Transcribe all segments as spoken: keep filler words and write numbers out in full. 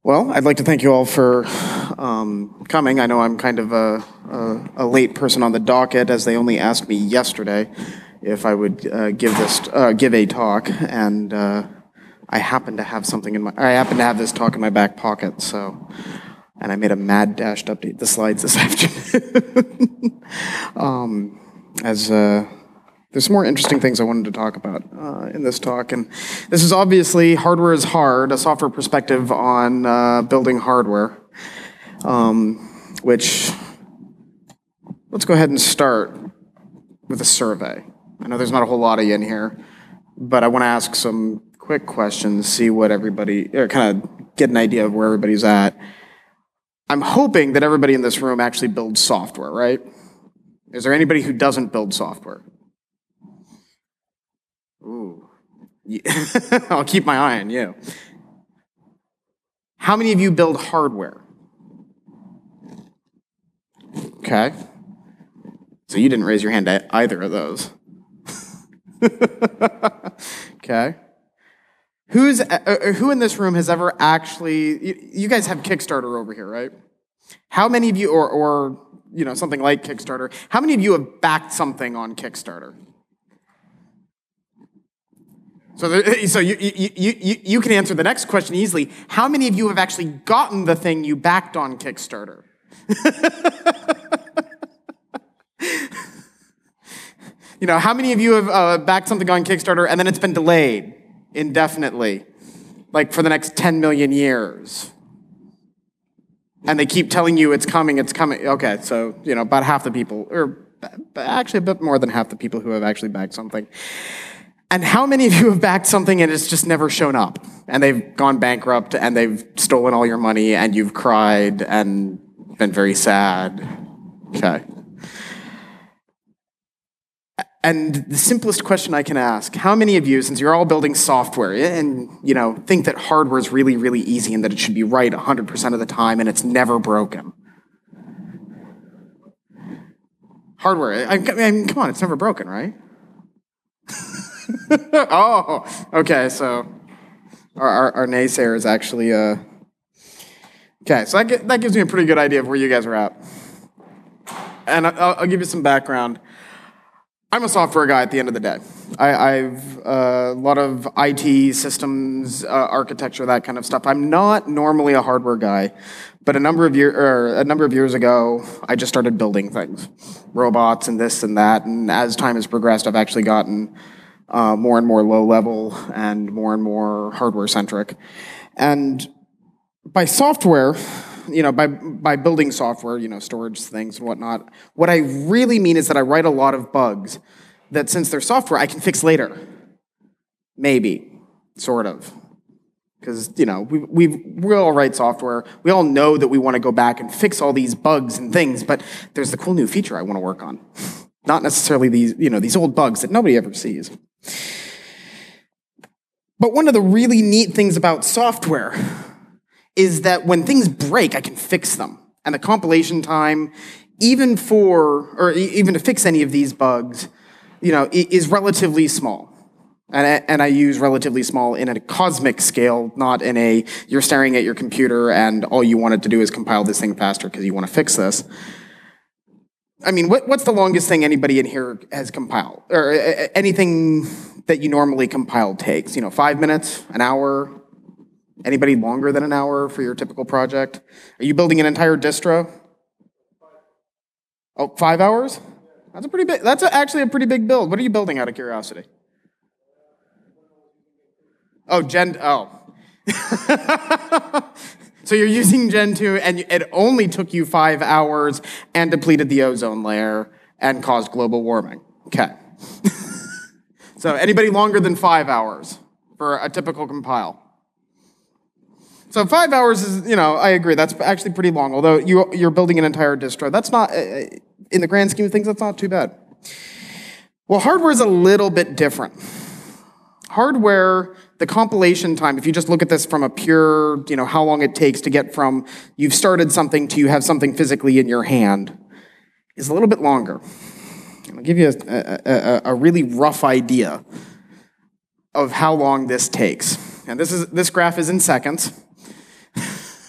Well, I'd like to thank you all for um, coming. I know I'm kind of a, a, a late person on the docket, as they only asked me yesterday if I would uh, give this uh, give a talk, and uh, I happen to have something in my I happen to have this talk in my back pocket. So, and I made a mad dash to update the slides this afternoon. um, as uh, There's some more interesting things I wanted to talk about uh, in this talk, and this is obviously Hardware is Hard, a software perspective on uh, building hardware, um, which, let's go ahead and start with a survey. I know there's not a whole lot of you in here, but I want to ask some quick questions, see what everybody, or kind of get an idea of where everybody's at. I'm hoping that everybody in this room actually builds software, right? Is there anybody who doesn't build software? Ooh, yeah. I'll keep my eye on you. How many of you build hardware? Okay. So you didn't raise your hand at either of those. Okay. Who's uh, who in this room has ever actually? You, you guys have Kickstarter over here, right? How many of you, or or you know something like Kickstarter? How many of you have backed something on Kickstarter? So, there, so you, you, you, you can answer the next question easily. How many of you have actually gotten the thing you backed on Kickstarter? You know, how many of you have uh, backed something on Kickstarter and then it's been delayed indefinitely, like for the next ten million years? And they keep telling you it's coming, it's coming. Okay, so, you know, about half the people, or actually a bit more than half the people who have actually backed something. And how many of you have backed something and it's just never shown up? And they've gone bankrupt and they've stolen all your money and you've cried and been very sad. Okay. And the simplest question I can ask, how many of you, since you're all building software and, you know, think that hardware is really, really easy and that it should be right one hundred percent of the time and it's never broken? Hardware, I mean, come on, it's never broken, right? Oh, okay, so our, our, our naysayer is actually, uh, okay, so that, that gives me a pretty good idea of where you guys are at. And I'll, I'll give you some background. I'm a software guy at the end of the day. I, I've uh, a lot of I T systems, uh, architecture, that kind of stuff. I'm not normally a hardware guy, but a number of year, or a number of years ago, I just started building things, robots and this and that. And as time has progressed, I've actually gotten uh, more and more low level and more and more hardware centric. And by software, you know, by by building software, you know, storage things and whatnot, what I really mean is that I write a lot of bugs that, since they're software, I can fix later. Maybe, sort of. Because, you know, we we we all write software. We all know that we want to go back and fix all these bugs and things, but there's the cool new feature I want to work on. Not necessarily these, you know, these old bugs that nobody ever sees. But one of the really neat things about software is that when things break, I can fix them. And the compilation time, even for, or even to fix any of these bugs, you know, is relatively small. And I, and I use relatively small in a cosmic scale, not in a, you're staring at your computer and all you wanted to do is compile this thing faster because you want to fix this. I mean, what, what's the longest thing anybody in here has compiled? Or uh, anything that you normally compile takes? You know, five minutes, an hour? Anybody longer than an hour for your typical project? Are you building an entire distro? Oh, five hours? That's a pretty big, that's a, actually a pretty big build. What are you building out of curiosity? Oh, Gen, oh. So you're using Gen two and it only took you five hours and depleted the ozone layer and caused global warming. Okay. So anybody longer than five hours for a typical compile? So five hours is, you know, I agree, that's actually pretty long, although you, you're building an entire distro. That's not, in the grand scheme of things, that's not too bad. Well, hardware is a little bit different. Hardware, the compilation time, if you just look at this from a pure, you know, how long it takes to get from you've started something to you have something physically in your hand, is a little bit longer. I'll give you a, a, a, a really rough idea of how long this takes. And this is this graph is in seconds.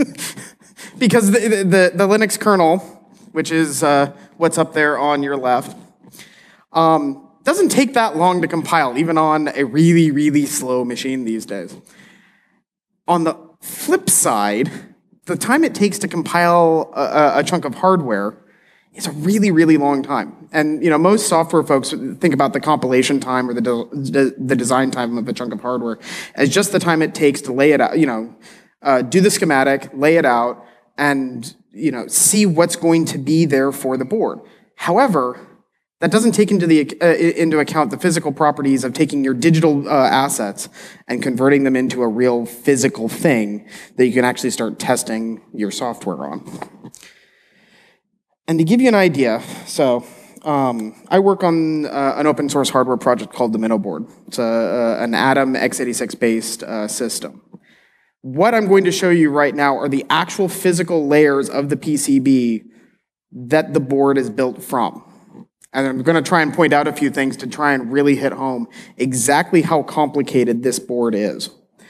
because the, the, the Linux kernel, which is uh, what's up there on your left, um, doesn't take that long to compile, even on a really, really slow machine these days. On the flip side, the time it takes to compile a, a chunk of hardware is a really, really long time. And you know, most software folks think about the compilation time or the, de the design time of a chunk of hardware as just the time it takes to lay it out, you know, uh, do the schematic, lay it out, and you know, see what's going to be there for the board. However, that doesn't take into, the, uh, into account the physical properties of taking your digital uh, assets and converting them into a real physical thing that you can actually start testing your software on. And to give you an idea, so um, I work on uh, an open source hardware project called the MinnowBoard. It's a, uh, an Atom x eighty-six based uh, system. What I'm going to show you right now are the actual physical layers of the P C B that the board is built from. And I'm going to try and point out a few things to try and really hit home exactly how complicated this board is.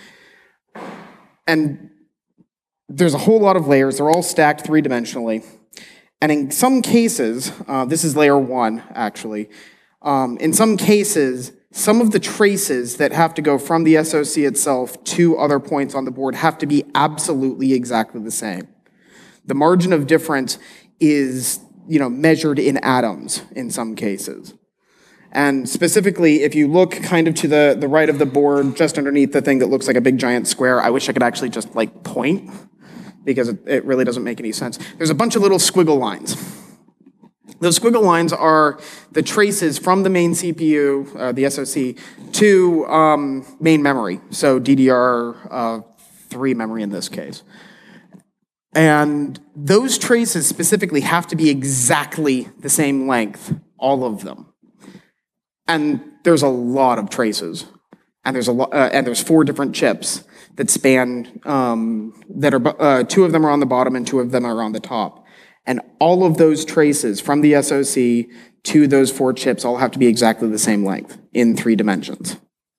And there's a whole lot of layers. They're all stacked three-dimensionally. And in some cases, uh, this is layer one, actually. Um, in some cases, some of the traces that have to go from the S O C itself to other points on the board have to be absolutely exactly the same. The margin of difference is, you know, measured in atoms in some cases. And specifically, if you look kind of to the, the right of the board, just underneath the thing that looks like a big giant square, I wish I could actually just like point, because it, it really doesn't make any sense. There's a bunch of little squiggle lines. Those squiggle lines are the traces from the main C P U, uh, the S O C, to um, main memory, so D D R three memory in this case. And those traces specifically have to be exactly the same length, all of them. And there's a lot of traces, and there's a lot, uh, and there's four different chips that span, um, that are, uh, two of them are on the bottom and two of them are on the top. And all of those traces from the S O C to those four chips all have to be exactly the same length in three dimensions.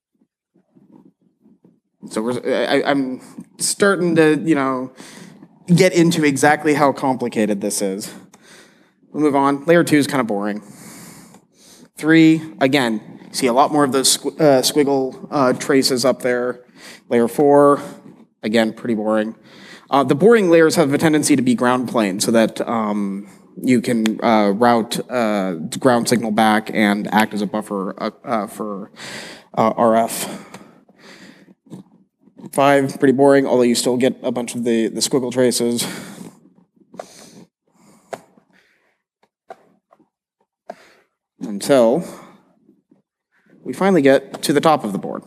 So we're, I, I'm starting to, you know, get into exactly how complicated this is. We'll move on. Layer two is kind of boring. Three, again, see a lot more of those squ uh, squiggle uh, traces up there. Layer four, again, pretty boring. Uh, the boring layers have a tendency to be ground plane so that um, you can uh, route uh, ground signal back and act as a buffer uh, uh, for uh, R F. Five, pretty boring, although you still get a bunch of the, the squiggle traces. Until we finally get to the top of the board.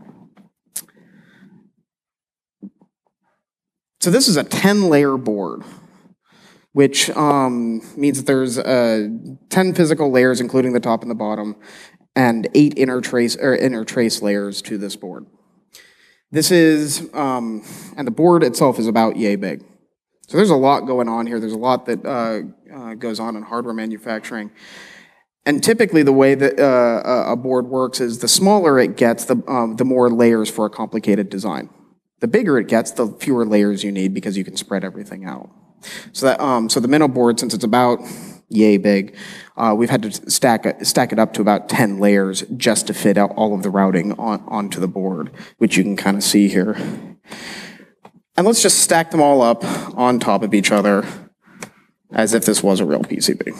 So this is a ten layer board, which um, means that there's uh, ten physical layers, including the top and the bottom, and eight inner trace, or inner trace layers to this board. This is, um, and the board itself is about yay big. So there's a lot going on here. There's a lot that uh, uh, goes on in hardware manufacturing. And typically the way that uh, a board works is the smaller it gets, the, um, the more layers for a complicated design. The bigger it gets, the fewer layers you need because you can spread everything out. So that, um, so the MinnowBoard, since it's about yay big, uh, we've had to stack it, stack it up to about ten layers just to fit out all of the routing on, onto the board, which you can kind of see here. And let's just stack them all up on top of each other as if this was a real P C B.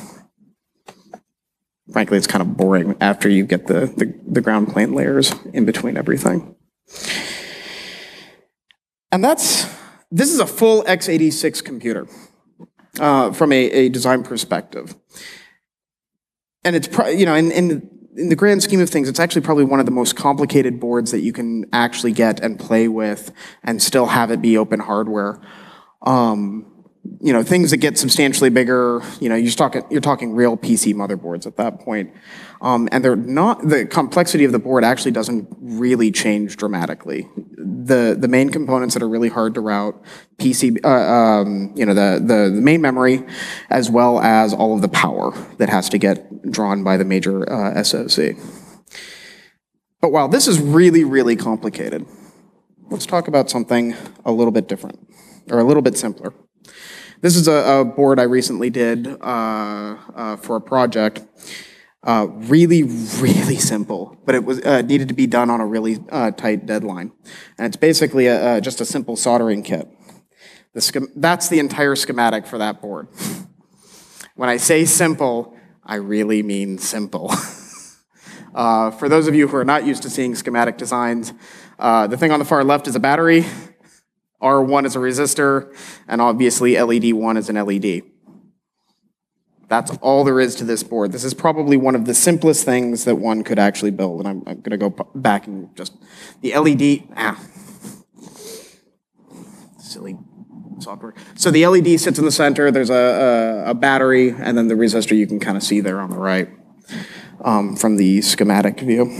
Frankly, it's kind of boring after you get the, the, the ground plane layers in between everything. And that's, this is a full x eighty-six computer uh, from a, a design perspective. And it's, pro you know, in, in, in the grand scheme of things, it's actually probably one of the most complicated boards that you can actually get and play with and still have it be open hardware. Um, you know, things that get substantially bigger, you know, you're talking, you're talking real P C motherboards at that point. Um, and they're not, the complexity of the board actually doesn't really change dramatically. The, the main components that are really hard to route, P C, uh, um, you know, the, the, the main memory, as well as all of the power that has to get drawn by the major uh, S O C. But while this is really, really complicated, let's talk about something a little bit different, or a little bit simpler. This is a, a board I recently did uh, uh, for a project. Uh, really, really simple, but it was uh, needed to be done on a really uh, tight deadline. And it's basically a, uh, just a simple soldering kit. The schem that's the entire schematic for that board. When I say simple, I really mean simple. uh, for those of you who are not used to seeing schematic designs, uh, the thing on the far left is a battery, R one is a resistor, and obviously L E D one is an L E D. That's all there is to this board. This is probably one of the simplest things that one could actually build, and I'm, I'm going to go back and just, the L E D, ah, silly software. So the L E D sits in the center, there's a, a, a battery, and then the resistor you can kind of see there on the right um, from the schematic view.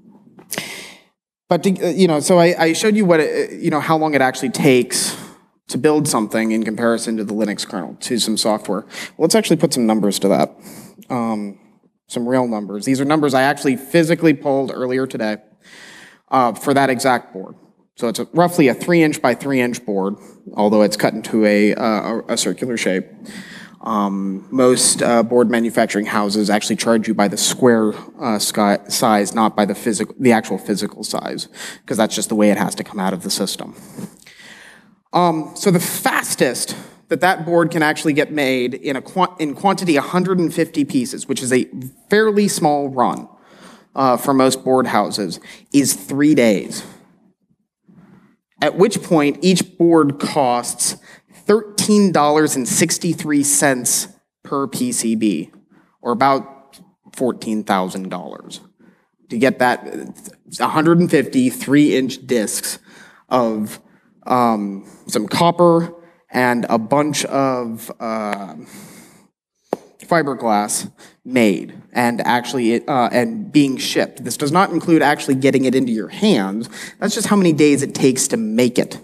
But, to, you know, so I, I showed you what, it, you know, how long it actually takes to build something in comparison to the Linux kernel, to some software. Well, let's actually put some numbers to that, um, some real numbers. These are numbers I actually physically pulled earlier today uh, for that exact board. So it's a, roughly a three inch by three inch board, although it's cut into a, uh, a circular shape. Um, most uh, board manufacturing houses actually charge you by the square uh, sky, size, not by the physical, the actual physical size, because that's just the way it has to come out of the system. Um, so the fastest that that board can actually get made in a quant in quantity one hundred fifty pieces, which is a fairly small run uh, for most board houses, is three days. At which point each board costs thirteen dollars and sixty-three cents per P C B, or about fourteen thousand dollars. To get that one hundred fifty three inch discs of um, some copper and a bunch of uh, fiberglass made and actually uh, and being shipped. This does not include actually getting it into your hands. That's just how many days it takes to make it.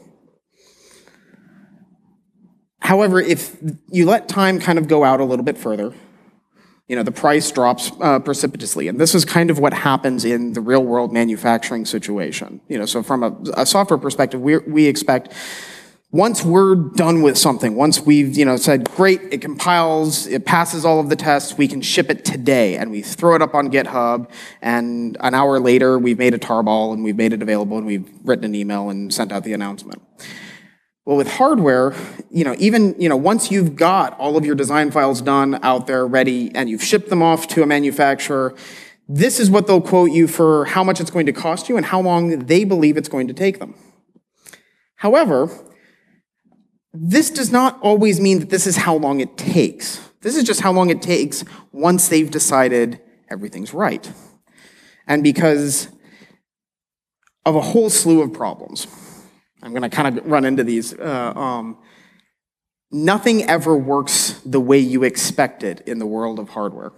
However, if you let time kind of go out a little bit further, you know, the price drops uh, precipitously. And this is kind of what happens in the real world manufacturing situation. You know, so from a, a software perspective, we we expect once we're done with something, once we've, you know, said, great, it compiles, it passes all of the tests, we can ship it today, and we throw it up on GitHub, and an hour later, we've made a tarball, and we've made it available, and we've written an email and sent out the announcement. Well, with hardware, you know, even, you know, once you've got all of your design files done out there ready, and you've shipped them off to a manufacturer, this is what they'll quote you for how much it's going to cost you and how long they believe it's going to take them. However, this does not always mean that this is how long it takes. This is just how long it takes once they've decided everything's right. And because of a whole slew of problems. I'm going to kind of run into these. Uh, um, nothing ever works the way you expect it in the world of hardware.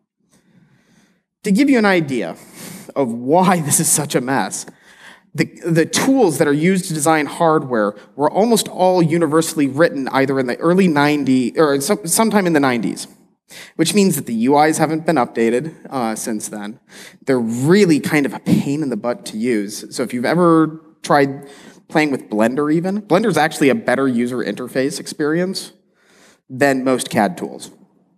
To give you an idea of why this is such a mess, The, the tools that are used to design hardware were almost all universally written either in the early nineties, or some, sometime in the nineties, which means that the U Is haven't been updated uh, since then. They're really kind of a pain in the butt to use. So if you've ever tried playing with Blender even, Blender's actually a better user interface experience than most C A D tools.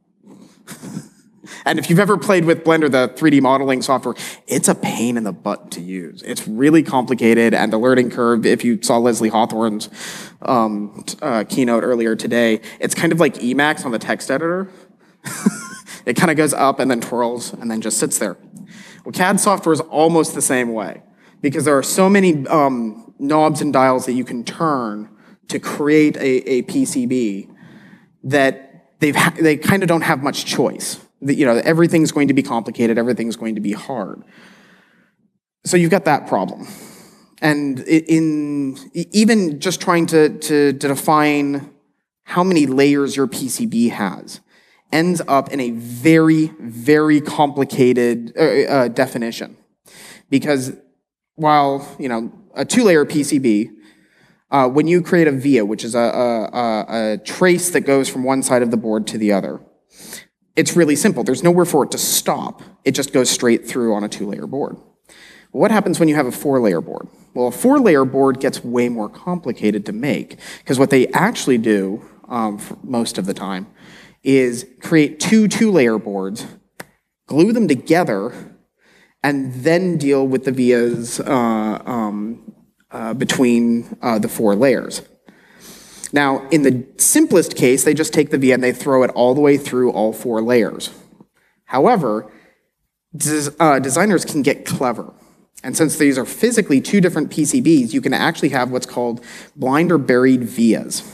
And if you've ever played with Blender, the three D modeling software, it's a pain in the butt to use. It's really complicated, and the learning curve, if you saw Leslie Hawthorne's um, uh, keynote earlier today, it's kind of like Emacs on the text editor. It kind of goes up and then twirls and then just sits there. Well, C A D software is almost the same way, because there are so many um, knobs and dials that you can turn to create a, a P C B that they've ha they kind of don't have much choice. You know, everything's going to be complicated, everything's going to be hard. So you've got that problem. And in even just trying to, to, to define how many layers your P C B has ends up in a very, very complicated uh, uh, definition. Because while, you know, a two-layer P C B, uh, when you create a via, which is a, a, a trace that goes from one side of the board to the other, it's really simple. There's nowhere for it to stop. It just goes straight through on a two-layer board. What happens when you have a four-layer board? Well, a four-layer board gets way more complicated to make, because what they actually do, um, for most of the time, is create two two-layer boards, glue them together, and then deal with the vias uh, um, uh, between uh, the four layers. Now, in the simplest case, they just take the via and they throw it all the way through all four layers. However, des uh, designers can get clever. And since these are physically two different P C Bs, you can actually have what's called blind or buried vias.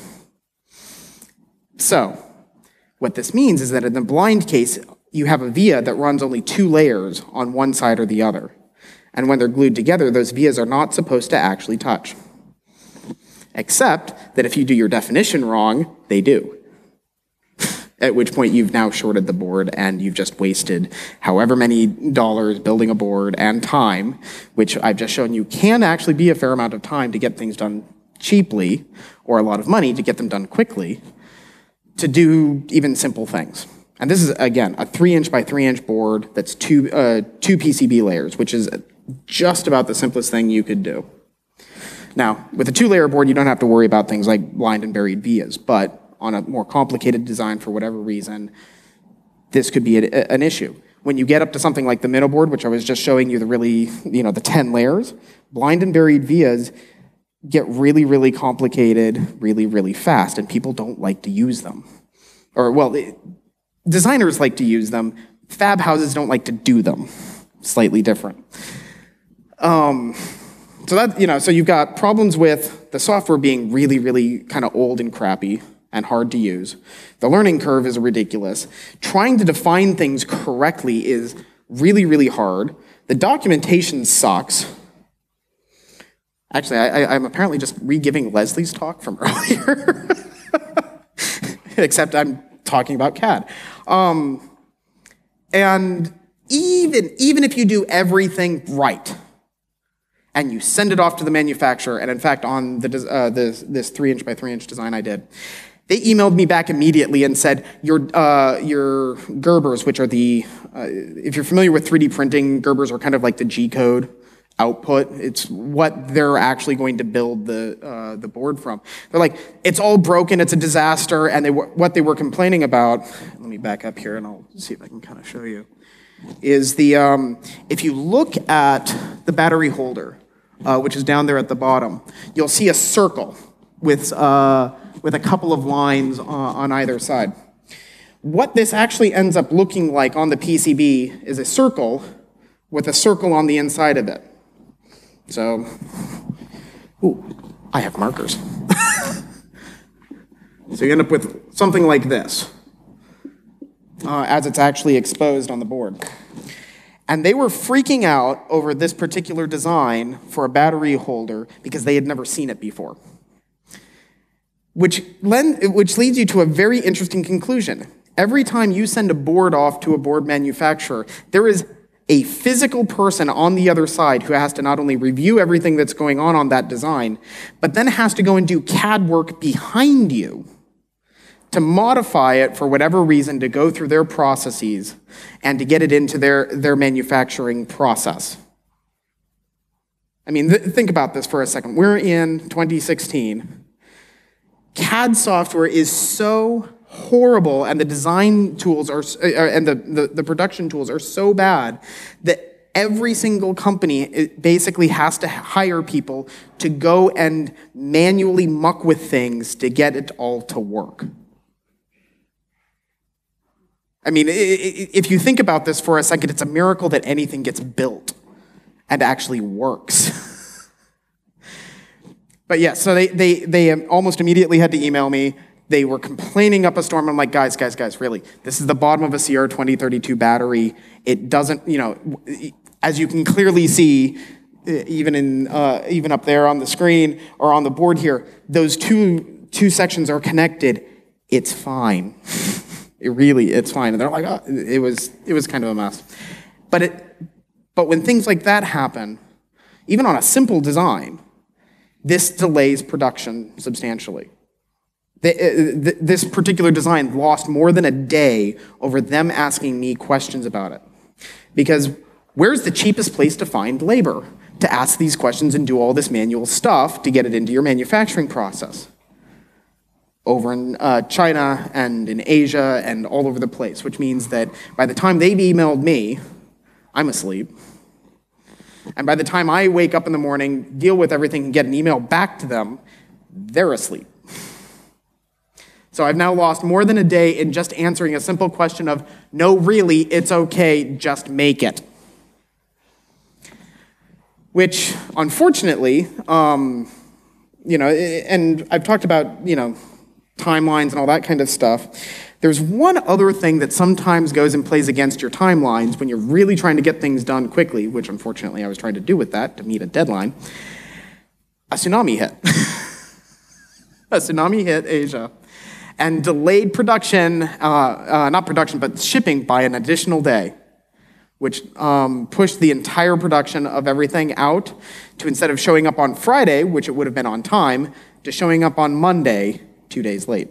So, what this means is that in the blind case, you have a via that runs only two layers on one side or the other. And when they're glued together, those vias are not supposed to actually touch. Except that if you do your definition wrong, they do. At which point you've now shorted the board and you've just wasted however many dollars building a board and time, which I've just shown you can actually be a fair amount of time to get things done cheaply, or a lot of money to get them done quickly, to do even simple things. And this is, again, a three inch by three inch board that's two, uh, two P C B layers, which is just about the simplest thing you could do. Now, with a two-layer board, you don't have to worry about things like blind and buried vias, but on a more complicated design for whatever reason, this could be a, an issue. When you get up to something like the middle board, which I was just showing you the really, you know, the ten layers, blind and buried vias get really, really complicated really, really fast, and people don't like to use them. Or, well, it, designers like to use them. Fab houses don't like to do them. Slightly different. Um, so that, you know, so you've got problems with the software being really, really kind of old and crappy and hard to use. The learning curve is ridiculous. Trying to define things correctly is really, really hard. The documentation sucks. Actually, I, I, I'm apparently just re-giving Leslie's talk from earlier. Except I'm talking about C A D. Um, and even, even if you do everything right, and you send it off to the manufacturer, and in fact, on the, uh, this, this three inch by three inch design I did, they emailed me back immediately and said, your, uh, your Gerbers, which are the, uh, if you're familiar with three D printing, Gerbers are kind of like the G-code output. It's what they're actually going to build the, uh, the board from. They're like, it's all broken, it's a disaster, and they were, what they were complaining about, let me back up here and I'll see if I can kind of show you, is the, um, if you look at the battery holder, uh, which is down there at the bottom, you'll see a circle with, uh, with a couple of lines uh, on either side. What this actually ends up looking like on the P C B is a circle with a circle on the inside of it. So, ooh, I have markers. So you end up with something like this, uh, as it's actually exposed on the board. And they were freaking out over this particular design for a battery holder because they had never seen it before. Which, lend, which leads you to a very interesting conclusion. Every time you send a board off to a board manufacturer, there is a physical person on the other side who has to not only review everything that's going on on that design, but then has to go and do C A D work behind you to modify it for whatever reason, to go through their processes and to get it into their, their manufacturing process. I mean, th think about this for a second. We're in twenty sixteen. C A D software is so horrible, and the design tools are, uh, and the, the, the production tools are so bad that every single company basically has to hire people to go and manually muck with things to get it all to work. I mean, if you think about this for a second, it's a miracle that anything gets built and actually works. But yeah, so they, they, they almost immediately had to email me. They were complaining up a storm. I'm like, guys, guys, guys, really, this is the bottom of a C R twenty thirty-two battery. It doesn't, you know, as you can clearly see, even in uh, even up there on the screen or on the board here, those two two sections are connected. It's fine. It really, it's fine. And they're like, oh, it was it was kind of a mess. But it, but when things like that happen, even on a simple design, this delays production substantially. The, uh, th this particular design lost more than a day over them asking me questions about it. Because Where's the cheapest place to find labor to ask these questions and do all this manual stuff to get it into your manufacturing process? Over in uh, China and in Asia and all over the place, which means that by the time they've emailed me, I'm asleep. And by the time I wake up in the morning, deal with everything, and get an email back to them, they're asleep. So I've now lost more than a day in just answering a simple question of, no, really, it's okay, just make it. Which, unfortunately, um, you know, and I've talked about, you know, timelines and all that kind of stuff. There's one other thing that sometimes goes and plays against your timelines when you're really trying to get things done quickly, which unfortunately I was trying to do with that to meet a deadline. A tsunami hit. A tsunami hit Asia and delayed production, uh, uh, not production, but shipping by an additional day, which um, pushed the entire production of everything out to, instead of showing up on Friday, which it would have been on time, to showing up on Monday, two days late.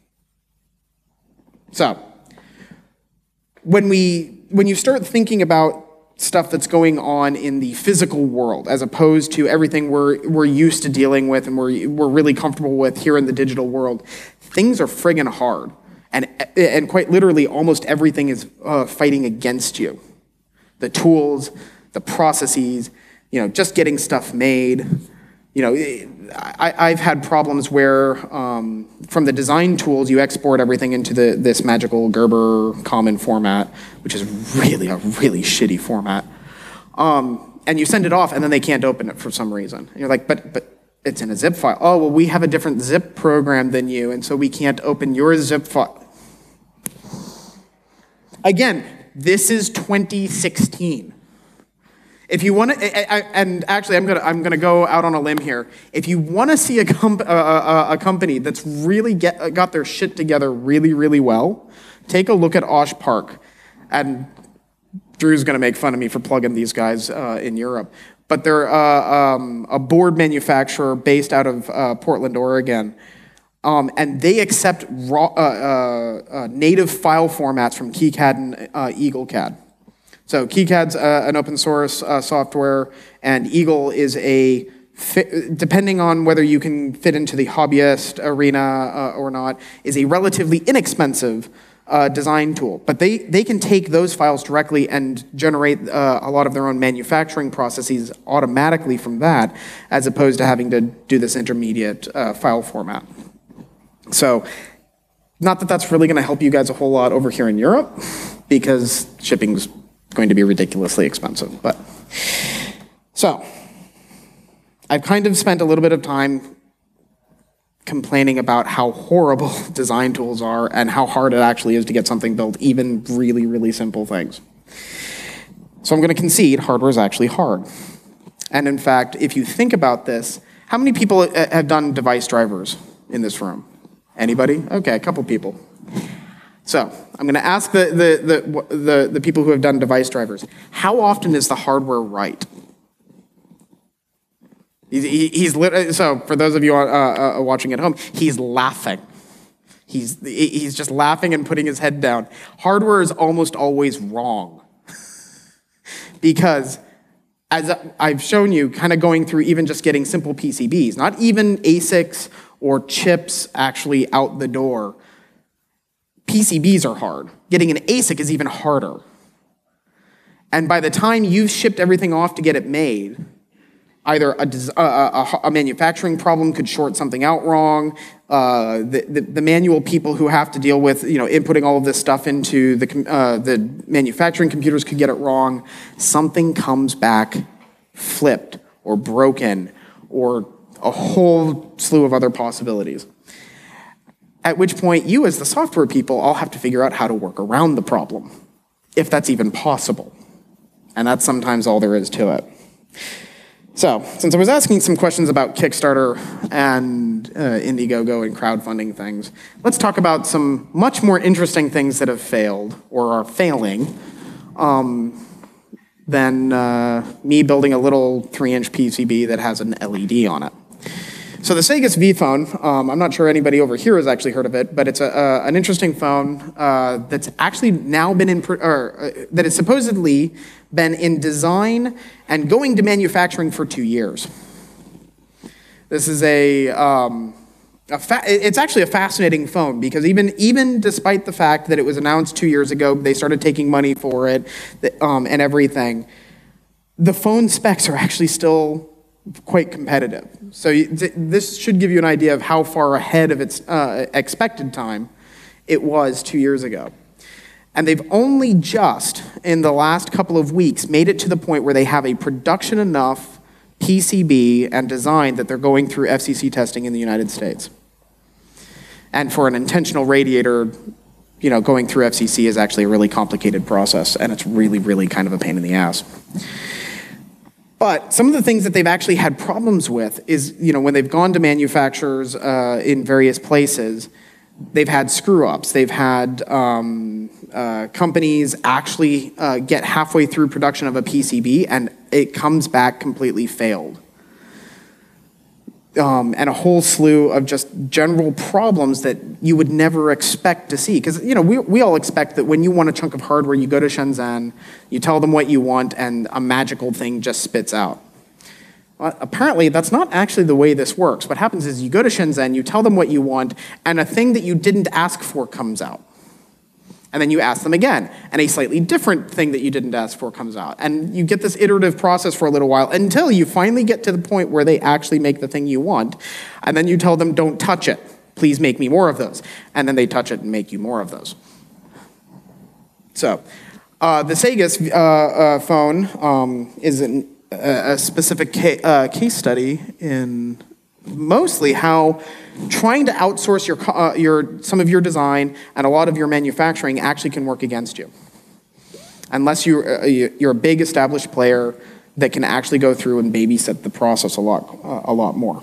So, when we, when you start thinking about stuff that's going on in the physical world, as opposed to everything we're, we're used to dealing with and we're, we're really comfortable with here in the digital world, things are friggin' hard. And, and quite literally, almost everything is uh, fighting against you. The tools, the processes, you know, just getting stuff made. You know, I, I've had problems where um, from the design tools, you export everything into the, this magical Gerber common format, which is really a really shitty format. Um, and you send it off, and then they can't open it for some reason. And you're like, but but it's in a zip file. Oh, well, we have a different zip program than you, and so we can't open your zip file. Again, this is twenty sixteen. If you want to, and actually, I'm gonna I'm gonna go out on a limb here. If you want to see a, comp, a, a, a company that's really get, got their shit together really really well, take a look at Osh Park. And Drew's gonna make fun of me for plugging these guys uh, in Europe, but they're uh, um, a board manufacturer based out of uh, Portland, Oregon. Um, and they accept raw, uh, uh, uh, native file formats from KiCad and uh, EagleCAD. So KiCad's uh, an open source uh, software, and Eagle is a, fi- depending on whether you can fit into the hobbyist arena uh, or not, is a relatively inexpensive uh, design tool. But they, they can take those files directly and generate uh, a lot of their own manufacturing processes automatically from that, as opposed to having to do this intermediate uh, file format. So, not that that's really going to help you guys a whole lot over here in Europe, because shipping's going to be ridiculously expensive. But so, I've kind of spent a little bit of time complaining about how horrible design tools are and how hard it actually is to get something built, even really, really simple things. So I'm going to concede hardware is actually hard. And in fact, if you think about this, how many people have done device drivers in this room? Anybody? Okay, a couple people. So I'm going to ask the, the, the, the, the people who have done device drivers, how often is the hardware right? He's, he's lit, so for those of you uh, uh, watching at home, he's laughing. He's, he's just laughing and putting his head down. Hardware is almost always wrong. Because as I've shown you, kind of going through even just getting simple P C Bs, not even A S I Cs or chips actually out the door, P C Bs are hard. Getting an A S I C is even harder. And by the time you've shipped everything off to get it made, either a, a, a, a manufacturing problem could short something out wrong, uh, the, the, the manual people who have to deal with, you know, inputting all of this stuff into the, uh, the manufacturing computers could get it wrong, something comes back flipped or broken or a whole slew of other possibilities. At which point, you as the software people all have to figure out how to work around the problem, if that's even possible. And that's sometimes all there is to it. So, since I was asking some questions about Kickstarter and uh, Indiegogo and crowdfunding things, let's talk about some much more interesting things that have failed or are failing um, than uh, me building a little three inch P C B that has an L E D on it. So the Sagus V phone, um, I'm not sure anybody over here has actually heard of it, but it's a, uh, an interesting phone uh, that's actually now been in, or uh, that has supposedly been in design and going to manufacturing for two years. This is a, um, a fa it's actually a fascinating phone because even, even despite the fact that it was announced two years ago, they started taking money for it um, and everything, the phone specs are actually still quite competitive. So you, th this should give you an idea of how far ahead of its uh, expected time it was two years ago. And they've only just, in the last couple of weeks, made it to the point where they have a production enough P C B and design that they're going through F C C testing in the United States. And for an intentional radiator, you know, going through F C C is actually a really complicated process, and it's really, really kind of a pain in the ass. But some of the things that they've actually had problems with is, you know, when they've gone to manufacturers uh, in various places, they've had screw-ups. They've had um, uh, companies actually uh, get halfway through production of a P C B and it comes back completely failed. Um, and a whole slew of just general problems that you would never expect to see. Because, you know, we, we all expect that when you want a chunk of hardware, you go to Shenzhen, you tell them what you want, and a magical thing just spits out. Well, apparently, that's not actually the way this works. What happens is you go to Shenzhen, you tell them what you want, and a thing that you didn't ask for comes out. And then you ask them again, and a slightly different thing that you didn't ask for comes out. And you get this iterative process for a little while until you finally get to the point where they actually make the thing you want. And then you tell them, don't touch it. Please make me more of those. And then they touch it and make you more of those. So uh, the Sagus uh, uh, phone um, is an, a, a specific ca uh, case study in mostly how trying to outsource your, uh, your, some of your design and a lot of your manufacturing actually can work against you. Unless you're, uh, you're a big established player that can actually go through and babysit the process a lot, uh, a lot more.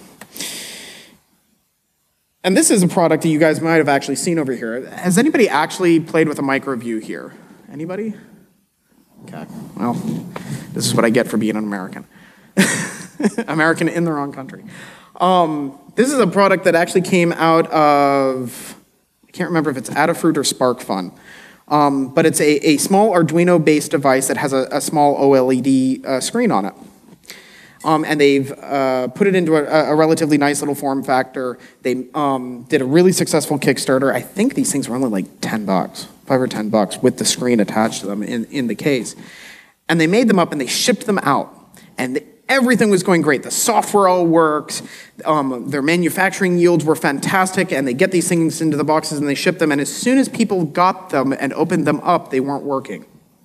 And this is a product that you guys might have actually seen over here. Has anybody actually played with a MicroView here? Anybody? Okay, well, this is what I get for being an American. American in the wrong country. Um, this is a product that actually came out of, I can't remember if it's Adafruit or SparkFun, um, but it's a, a small Arduino-based device that has a, a small OLED uh, screen on it. Um, and they've uh, put it into a, a relatively nice little form factor. They um, did a really successful Kickstarter. I think these things were only like ten bucks, five or ten bucks with the screen attached to them in, in the case. And they made them up and they shipped them out. And they, everything was going great. The software all works. Um, their manufacturing yields were fantastic, and they get these things into the boxes and they ship them, and as soon as people got them and opened them up, they weren't working.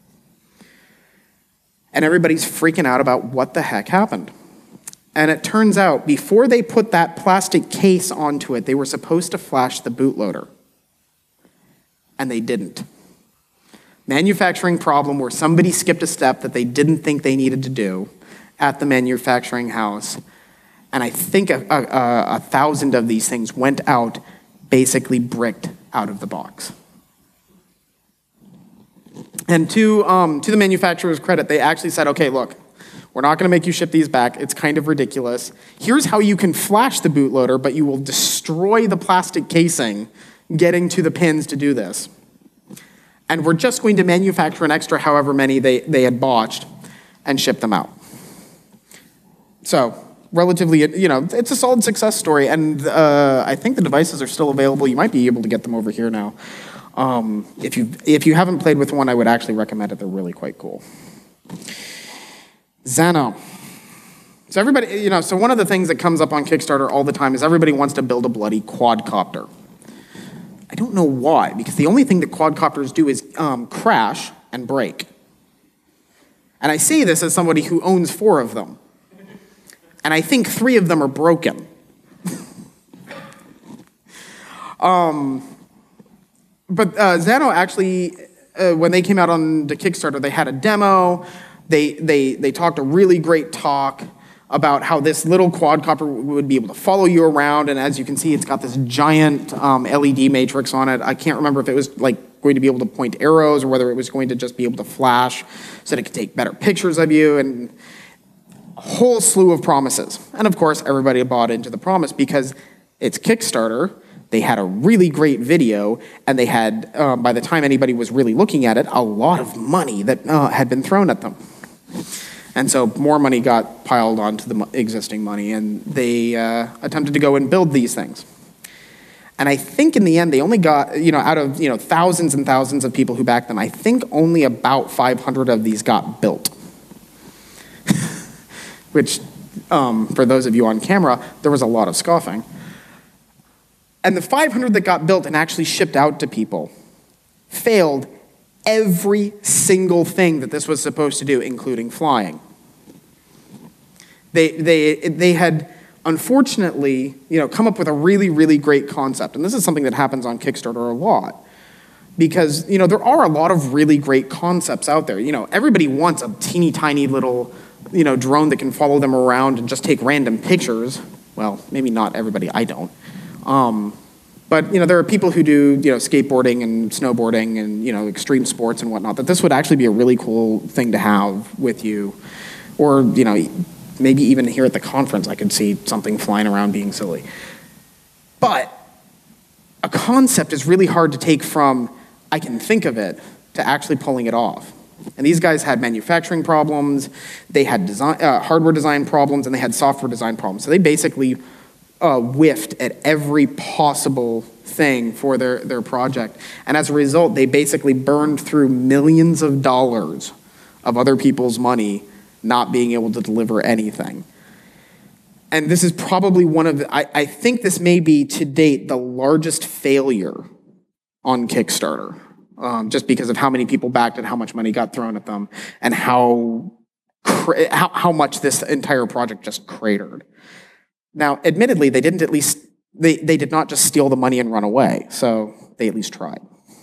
And everybody's freaking out about what the heck happened. And it turns out, before they put that plastic case onto it, they were supposed to flash the bootloader. And they didn't. Manufacturing problem where somebody skipped a step that they didn't think they needed to do at the manufacturing house. And I think a, a, a thousand of these things went out basically bricked out of the box. And to, um, to the manufacturer's credit, they actually said, okay, look, we're not gonna make you ship these back. It's kind of ridiculous. Here's how you can flash the bootloader, but you will destroy the plastic casing getting to the pins to do this. And we're just going to manufacture an extra however many they, they had botched and ship them out. So, relatively, you know, it's a solid success story, and uh, I think the devices are still available. You might be able to get them over here now. Um, if you if you haven't played with one, I would actually recommend it. They're really quite cool. Xano. So everybody, you know, so one of the things that comes up on Kickstarter all the time is everybody wants to build a bloody quadcopter. I don't know why, because the only thing that quadcopters do is um, crash and break. And I say this as somebody who owns four of them. And I think three of them are broken. um, but uh, Xano actually, uh, when they came out on the Kickstarter, they had a demo. They, they, they talked a really great talk about how this little quadcopter would be able to follow you around. And as you can see, it's got this giant um, L E D matrix on it. I can't remember if it was like going to be able to point arrows or whether it was going to just be able to flash so that it could take better pictures of you. And a whole slew of promises. And of course, everybody bought into the promise because it's Kickstarter. They had a really great video, and they had, uh, by the time anybody was really looking at it, a lot of money that uh, had been thrown at them. And so more money got piled onto the existing money, and they uh, attempted to go and build these things. And I think in the end, they only got, you know, out of, you know, thousands and thousands of people who backed them, I think only about five hundred of these got built. Which, um, for those of you on camera, there was a lot of scoffing. And the five hundred that got built and actually shipped out to people failed every single thing that this was supposed to do, including flying. They, they, they had, unfortunately, you know, come up with a really, really great concept. And this is something that happens on Kickstarter a lot. Because, you know, there are a lot of really great concepts out there. You know, everybody wants a teeny tiny little, you know, drone that can follow them around and just take random pictures. Well, maybe not everybody, I don't. Um, but, you know, there are people who do, you know, skateboarding and snowboarding and, you know, extreme sports and whatnot, that this would actually be a really cool thing to have with you. Or, you know, maybe even here at the conference, I could see something flying around being silly. But a concept is really hard to take from, I can think of it, to actually pulling it off. And these guys had manufacturing problems, they had design, uh, hardware design problems, and they had software design problems. So they basically uh, whiffed at every possible thing for their, their project. And as a result, they basically burned through millions of dollars of other people's money not being able to deliver anything. And this is probably one of the, I, I think this may be to date the largest failure on Kickstarter, um, just because of how many people backed and how much money got thrown at them, and how, cra- how, how much this entire project just cratered. Now, admittedly, they didn't at least, they, they did not just steal the money and run away, so they at least tried.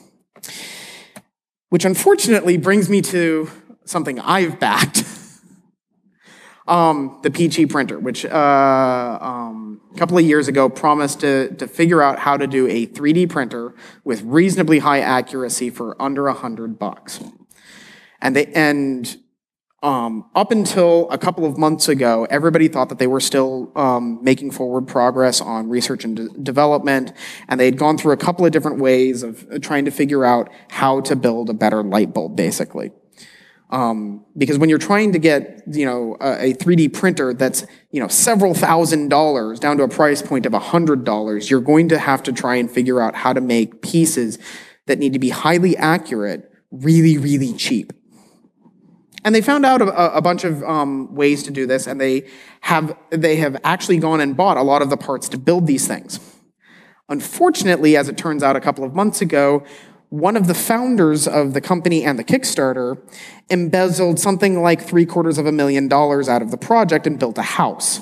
Which unfortunately brings me to something I've backed. Um, the Peachy printer, which uh, um, a couple of years ago promised to, to figure out how to do a three D printer with reasonably high accuracy for under a hundred bucks. And they and um, up until a couple of months ago, everybody thought that they were still um, making forward progress on research and de- development, and they had gone through a couple of different ways of trying to figure out how to build a better light bulb, basically. Um, because when you're trying to get, you know, a, a three D printer that's, you know, several thousand dollars down to a price point of a hundred dollars, you're going to have to try and figure out how to make pieces that need to be highly accurate, really, really cheap. And they found out a, a bunch of um, ways to do this, and they have they have actually gone and bought a lot of the parts to build these things. Unfortunately, as it turns out, a couple of months ago, one of the founders of the company and the Kickstarter embezzled something like three quarters of a million dollars out of the project and built a house.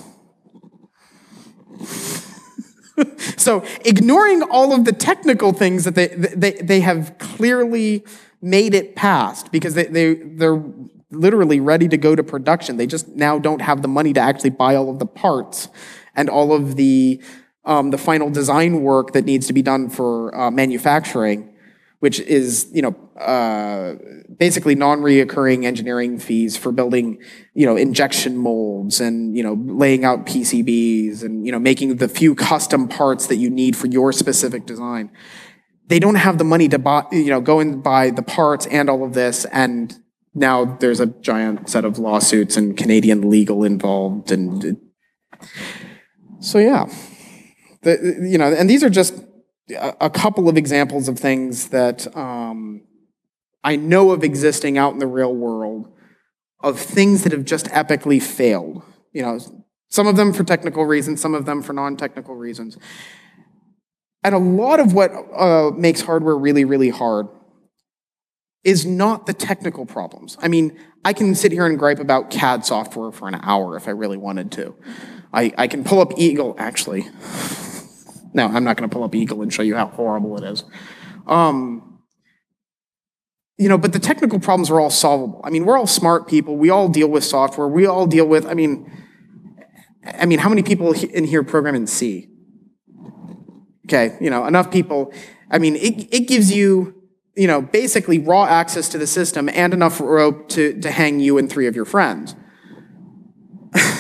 So ignoring all of the technical things that they, they, they have clearly made it past, because they, they, they're literally ready to go to production. They just now don't have the money to actually buy all of the parts and all of the, um, the final design work that needs to be done for uh, manufacturing, which is, you know, uh, basically non-reoccurring engineering fees for building, you know, injection molds and, you know, laying out P C Bs and, you know, making the few custom parts that you need for your specific design. They don't have the money to buy, you know, go and buy the parts and all of this, and now there's a giant set of lawsuits and Canadian legal involved, and so yeah, the, you know, and these are just a couple of examples of things that um, I know of existing out in the real world, of things that have just epically failed. You know, some of them for technical reasons, some of them for non-technical reasons. And a lot of what uh, makes hardware really, really hard is not the technical problems. I mean, I can sit here and gripe about C A D software for an hour if I really wanted to. I, I can pull up Eagle, actually. No, I'm not going to pull up Eagle and show you how horrible it is. Um, you know, but the technical problems are all solvable. I mean, we're all smart people. We all deal with software. We all deal with, I mean, I mean, how many people in here program in C? Okay, you know, enough people. I mean, it, it gives you, you know, basically raw access to the system and enough rope to, to hang you and three of your friends.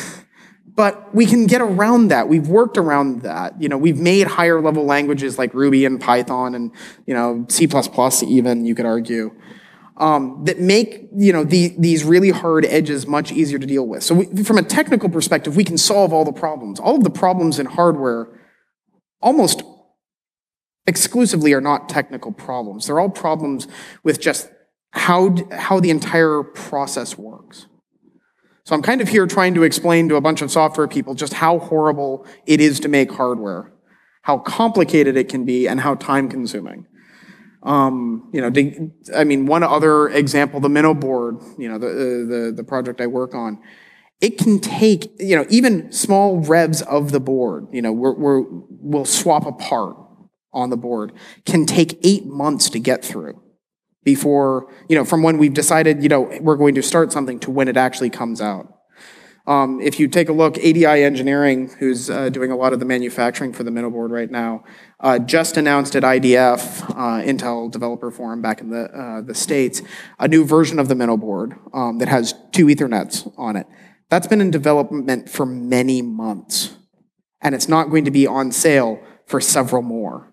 But we can get around that. We've worked around that. You know, we've made higher level languages like Ruby and Python and, you know, C plus plus even, you could argue, um, that make, you know, the, these really hard edges much easier to deal with. So we, from a technical perspective, we can solve all the problems. All of the problems in hardware almost exclusively are not technical problems. They're all problems with just how, how the entire process works. So I'm kind of here trying to explain to a bunch of software people just how horrible it is to make hardware, how complicated it can be, and how time-consuming. Um, you know, to, I mean, one other example, the Minnow board, you know, the, the, the project I work on, it can take, you know, even small revs of the board, you know, we're, we're, we'll swap a part on the board, can take eight months to get through before, you know, from when we've decided, you know, we're going to start something to when it actually comes out. Um, if you take a look, A D I Engineering, who's uh, doing a lot of the manufacturing for the Minnow board right now, uh, just announced at I D F, uh, Intel Developer Forum back in the, uh, the States, a new version of the Minnow board um, that has two Ethernets on it. That's been in development for many months, and it's not going to be on sale for several more.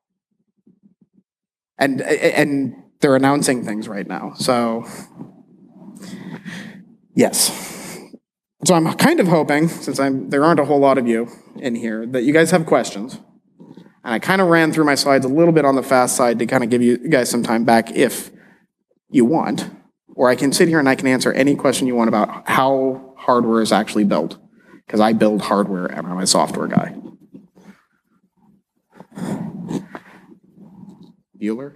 And, and they're announcing things right now, so yes. So I'm kind of hoping, since I'm, there aren't a whole lot of you in here, that you guys have questions. And I kind of ran through my slides a little bit on the fast side to kind of give you guys some time back if you want. Or I can sit here and I can answer any question you want about how hardware is actually built, because I build hardware and I'm a software guy. Bueller?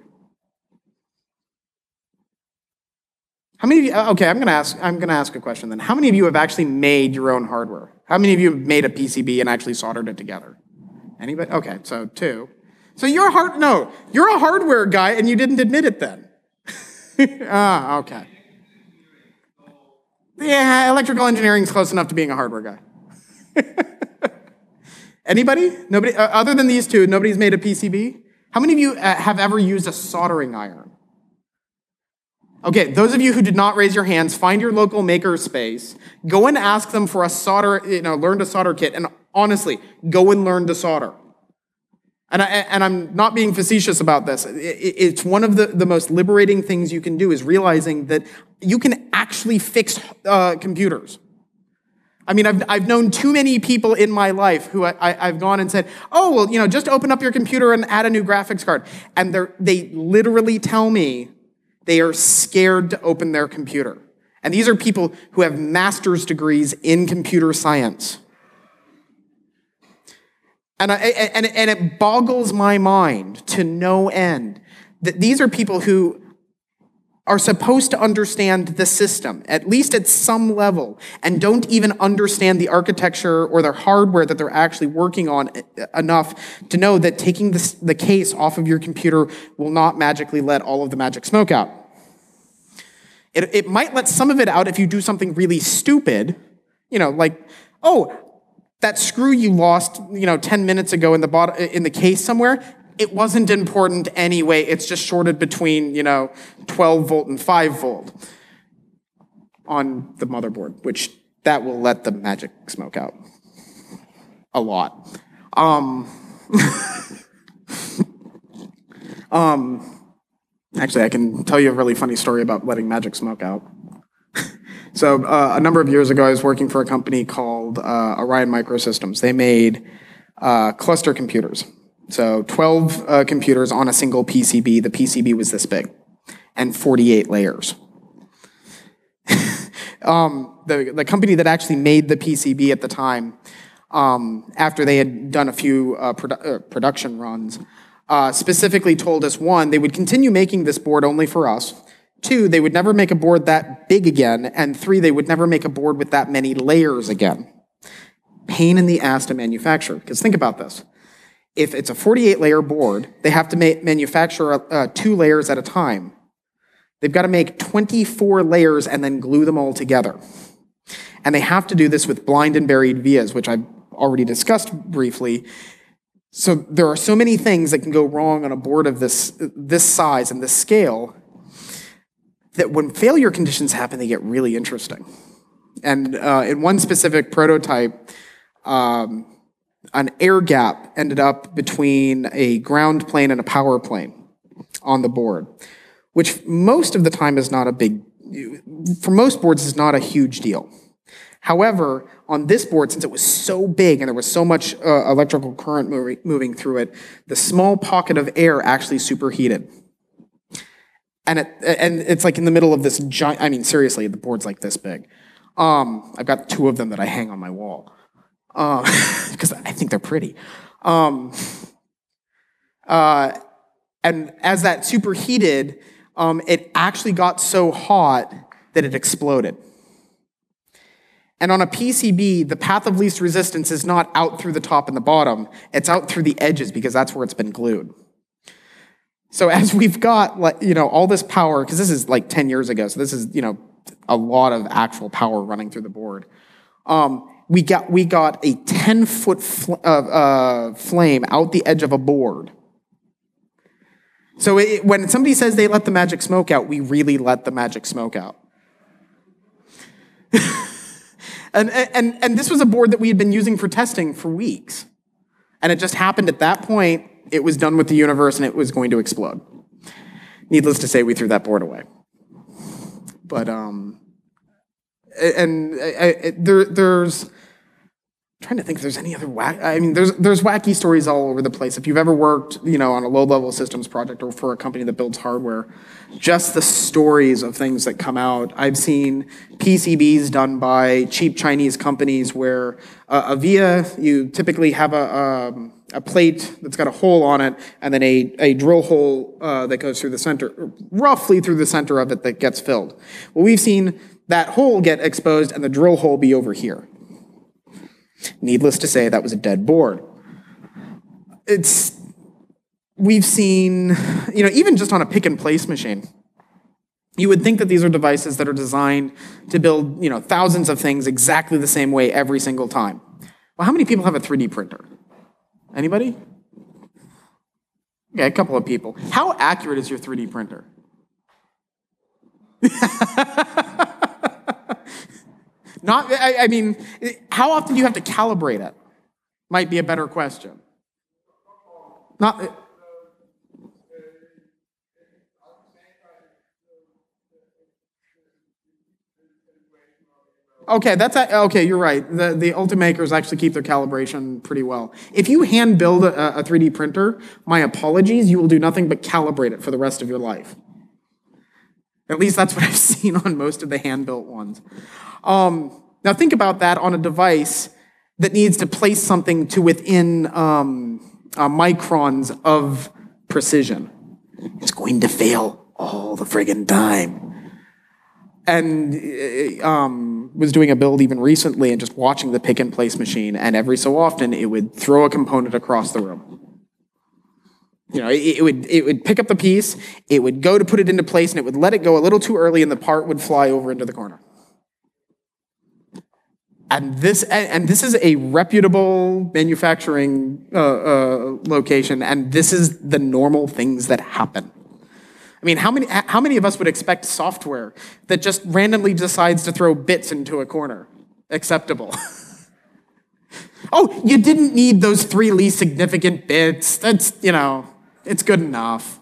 How many of you, okay, I'm gonna ask, I'm gonna ask a question then. How many of you have actually made your own hardware? How many of you have made a P C B and actually soldered it together? Anybody? Okay, so two. So you're a hard, no, you're a hardware guy and you didn't admit it then. Ah, okay. Yeah, electrical engineering is close enough to being a hardware guy. Anybody? Nobody, uh, other than these two, nobody's made a P C B? How many of you uh, have ever used a soldering iron? Okay, those of you who did not raise your hands, find your local maker space, go and ask them for a solder, you know, learn to solder kit, and honestly, go and learn to solder. And, I, and I'm not being facetious about this. It, it's one of the, the most liberating things you can do is realizing that you can actually fix uh, computers. I mean, I've, I've known too many people in my life who I, I, I've gone and said, oh, well, you know, just open up your computer and add a new graphics card. And they're, they literally tell me they are scared to open their computer. And these are people who have master's degrees in computer science. And, I, and, and it boggles my mind to no end that these are people who are supposed to understand the system, at least at some level, and don't even understand the architecture or the hardware that they're actually working on enough to know that taking this, the case off of your computer will not magically let all of the magic smoke out. It, it might let some of it out if you do something really stupid, you know, like, oh, that screw you lost, you know, ten minutes ago in the bottom, in the case somewhere, it wasn't important anyway. It's just shorted between, you know, twelve volt and five volt on the motherboard, which that will let the magic smoke out a lot. Um, um, actually, I can tell you a really funny story about letting magic smoke out. So uh, a number of years ago, I was working for a company called uh, Orion Microsystems. They made uh, cluster computers. So twelve uh, computers on a single P C B. The P C B was this big, and forty-eight layers. um, the, the company that actually made the P C B at the time, um, after they had done a few uh, produ uh, production runs, uh, specifically told us, one, they would continue making this board only for us. Two, they would never make a board that big again. And three, they would never make a board with that many layers again. Pain in the ass to manufacture. Because think about this. If it's a forty-eight layer board, they have to ma manufacture uh, two layers at a time. They've got to make twenty-four layers and then glue them all together. And they have to do this with blind and buried vias, which I've already discussed briefly. So there are so many things that can go wrong on a board of this, this size and this scale that when failure conditions happen, they get really interesting. And uh, in one specific prototype, um, an air gap ended up between a ground plane and a power plane on the board, which most of the time is not a big, for most boards is not a huge deal. However, on this board, since it was so big and there was so much uh, electrical current moving, moving through it, the small pocket of air actually superheated. And, it, and it's like in the middle of this giant, I mean, seriously, the board's like this big. Um, I've got two of them that I hang on my wall because uh, I think they're pretty. Um, uh, and as that superheated, um, it actually got so hot that it exploded. And on a P C B, the path of least resistance is not out through the top and the bottom, it's out through the edges because that's where it's been glued. So as we've got, like, you know, all this power, because this is like ten years ago, so this is, you know, a lot of actual power running through the board. Um, we got we got a ten foot fl uh, uh, flame out the edge of a board. So it, when somebody says they let the magic smoke out, we really let the magic smoke out. and, and, and this was a board that we had been using for testing for weeks. And it just happened at that point, it was done with the universe and it was going to explode. Needless to say, we threw that board away. But, um, and I, I, there, there's, I'm trying to think if there's any other whack, I mean, there's, there's wacky stories all over the place. If you've ever worked, you know, on a low-level systems project or for a company that builds hardware, just the stories of things that come out. I've seen P C Bs done by cheap Chinese companies where uh, a via, you typically have a, um, a plate that's got a hole on it, and then a, a drill hole uh, that goes through the center, roughly through the center of it that gets filled. Well, we've seen that hole get exposed and the drill hole be over here. Needless to say, that was a dead board. It's, we've seen, you know, even just on a pick and place machine, you would think that these are devices that are designed to build, you know, thousands of things exactly the same way every single time. Well, how many people have a three D printer? Anybody? Okay, a couple of people. How accurate is your three D printer? Not, I, I mean, how often do you have to calibrate it? Might be a better question. Not. Okay, that's okay. You're right. The the Ultimakers actually keep their calibration pretty well. If you hand build a, a three D printer, my apologies, you will do nothing but calibrate it for the rest of your life. At least that's what I've seen on most of the hand-built ones. Um, now think about that on a device that needs to place something to within um, uh, microns of precision. It's going to fail all the friggin' time. And um, was doing a build even recently and just watching the pick and place machine, and every so often it would throw a component across the room. You know, it, it would it would pick up the piece, it would go to put it into place, and it would let it go a little too early, and the part would fly over into the corner. And this and, and this is a reputable manufacturing uh, uh, location, and this is the normal things that happen. I mean, how many how many of us would expect software that just randomly decides to throw bits into a corner acceptable? Oh, you didn't need those three least significant bits. That's, you know, it's good enough.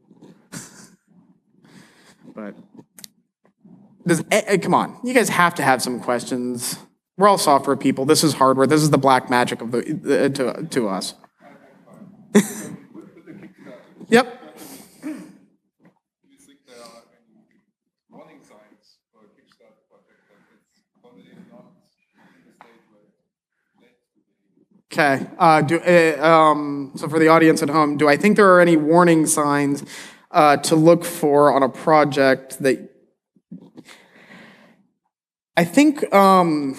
But does, eh, come on, you guys have to have some questions. We're all software people. This is hardware. This is the black magic of the, the to to us. Yep. Okay, uh, do, uh, um, so for the audience at home, do I think there are any warning signs uh, to look for on a project that, I think um,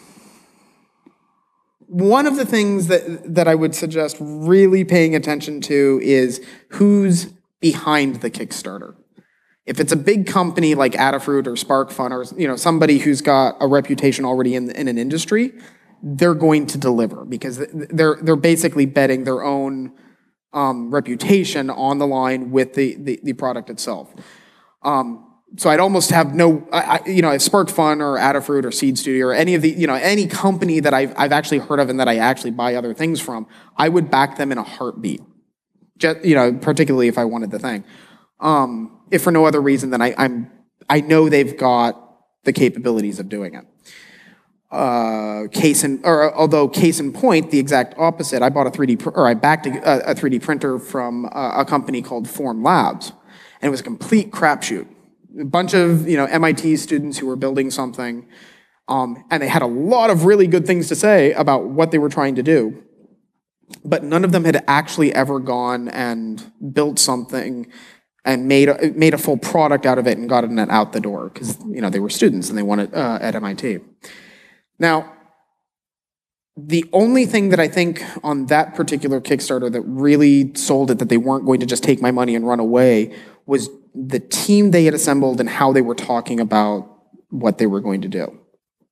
one of the things that, that I would suggest really paying attention to is who's behind the Kickstarter. If it's a big company like Adafruit or SparkFun or, you know, somebody who's got a reputation already in, in an industry, they're going to deliver because they're they're basically betting their own um, reputation on the line with the, the, the product itself. Um, so I'd almost have no, I, I, you know, SparkFun or Adafruit or Seed Studio or any of the, you know, any company that I've, I've actually heard of and that I actually buy other things from, I would back them in a heartbeat. Just, you know, particularly if I wanted the thing. Um, if for no other reason than I, I'm, I know they've got the capabilities of doing it. Uh, case in, or although case in point, the exact opposite. I bought a three D, pr- or I backed a, a three D printer from a, a company called Form Labs, and it was a complete crapshoot. A bunch of you know M I T students who were building something, um, and they had a lot of really good things to say about what they were trying to do, but none of them had actually ever gone and built something and made a, made a full product out of it and gotten it out the door because you know they were students and they wanted uh, at M I T. Now, the only thing that I think on that particular Kickstarter that really sold it that they weren't going to just take my money and run away was the team they had assembled and how they were talking about what they were going to do.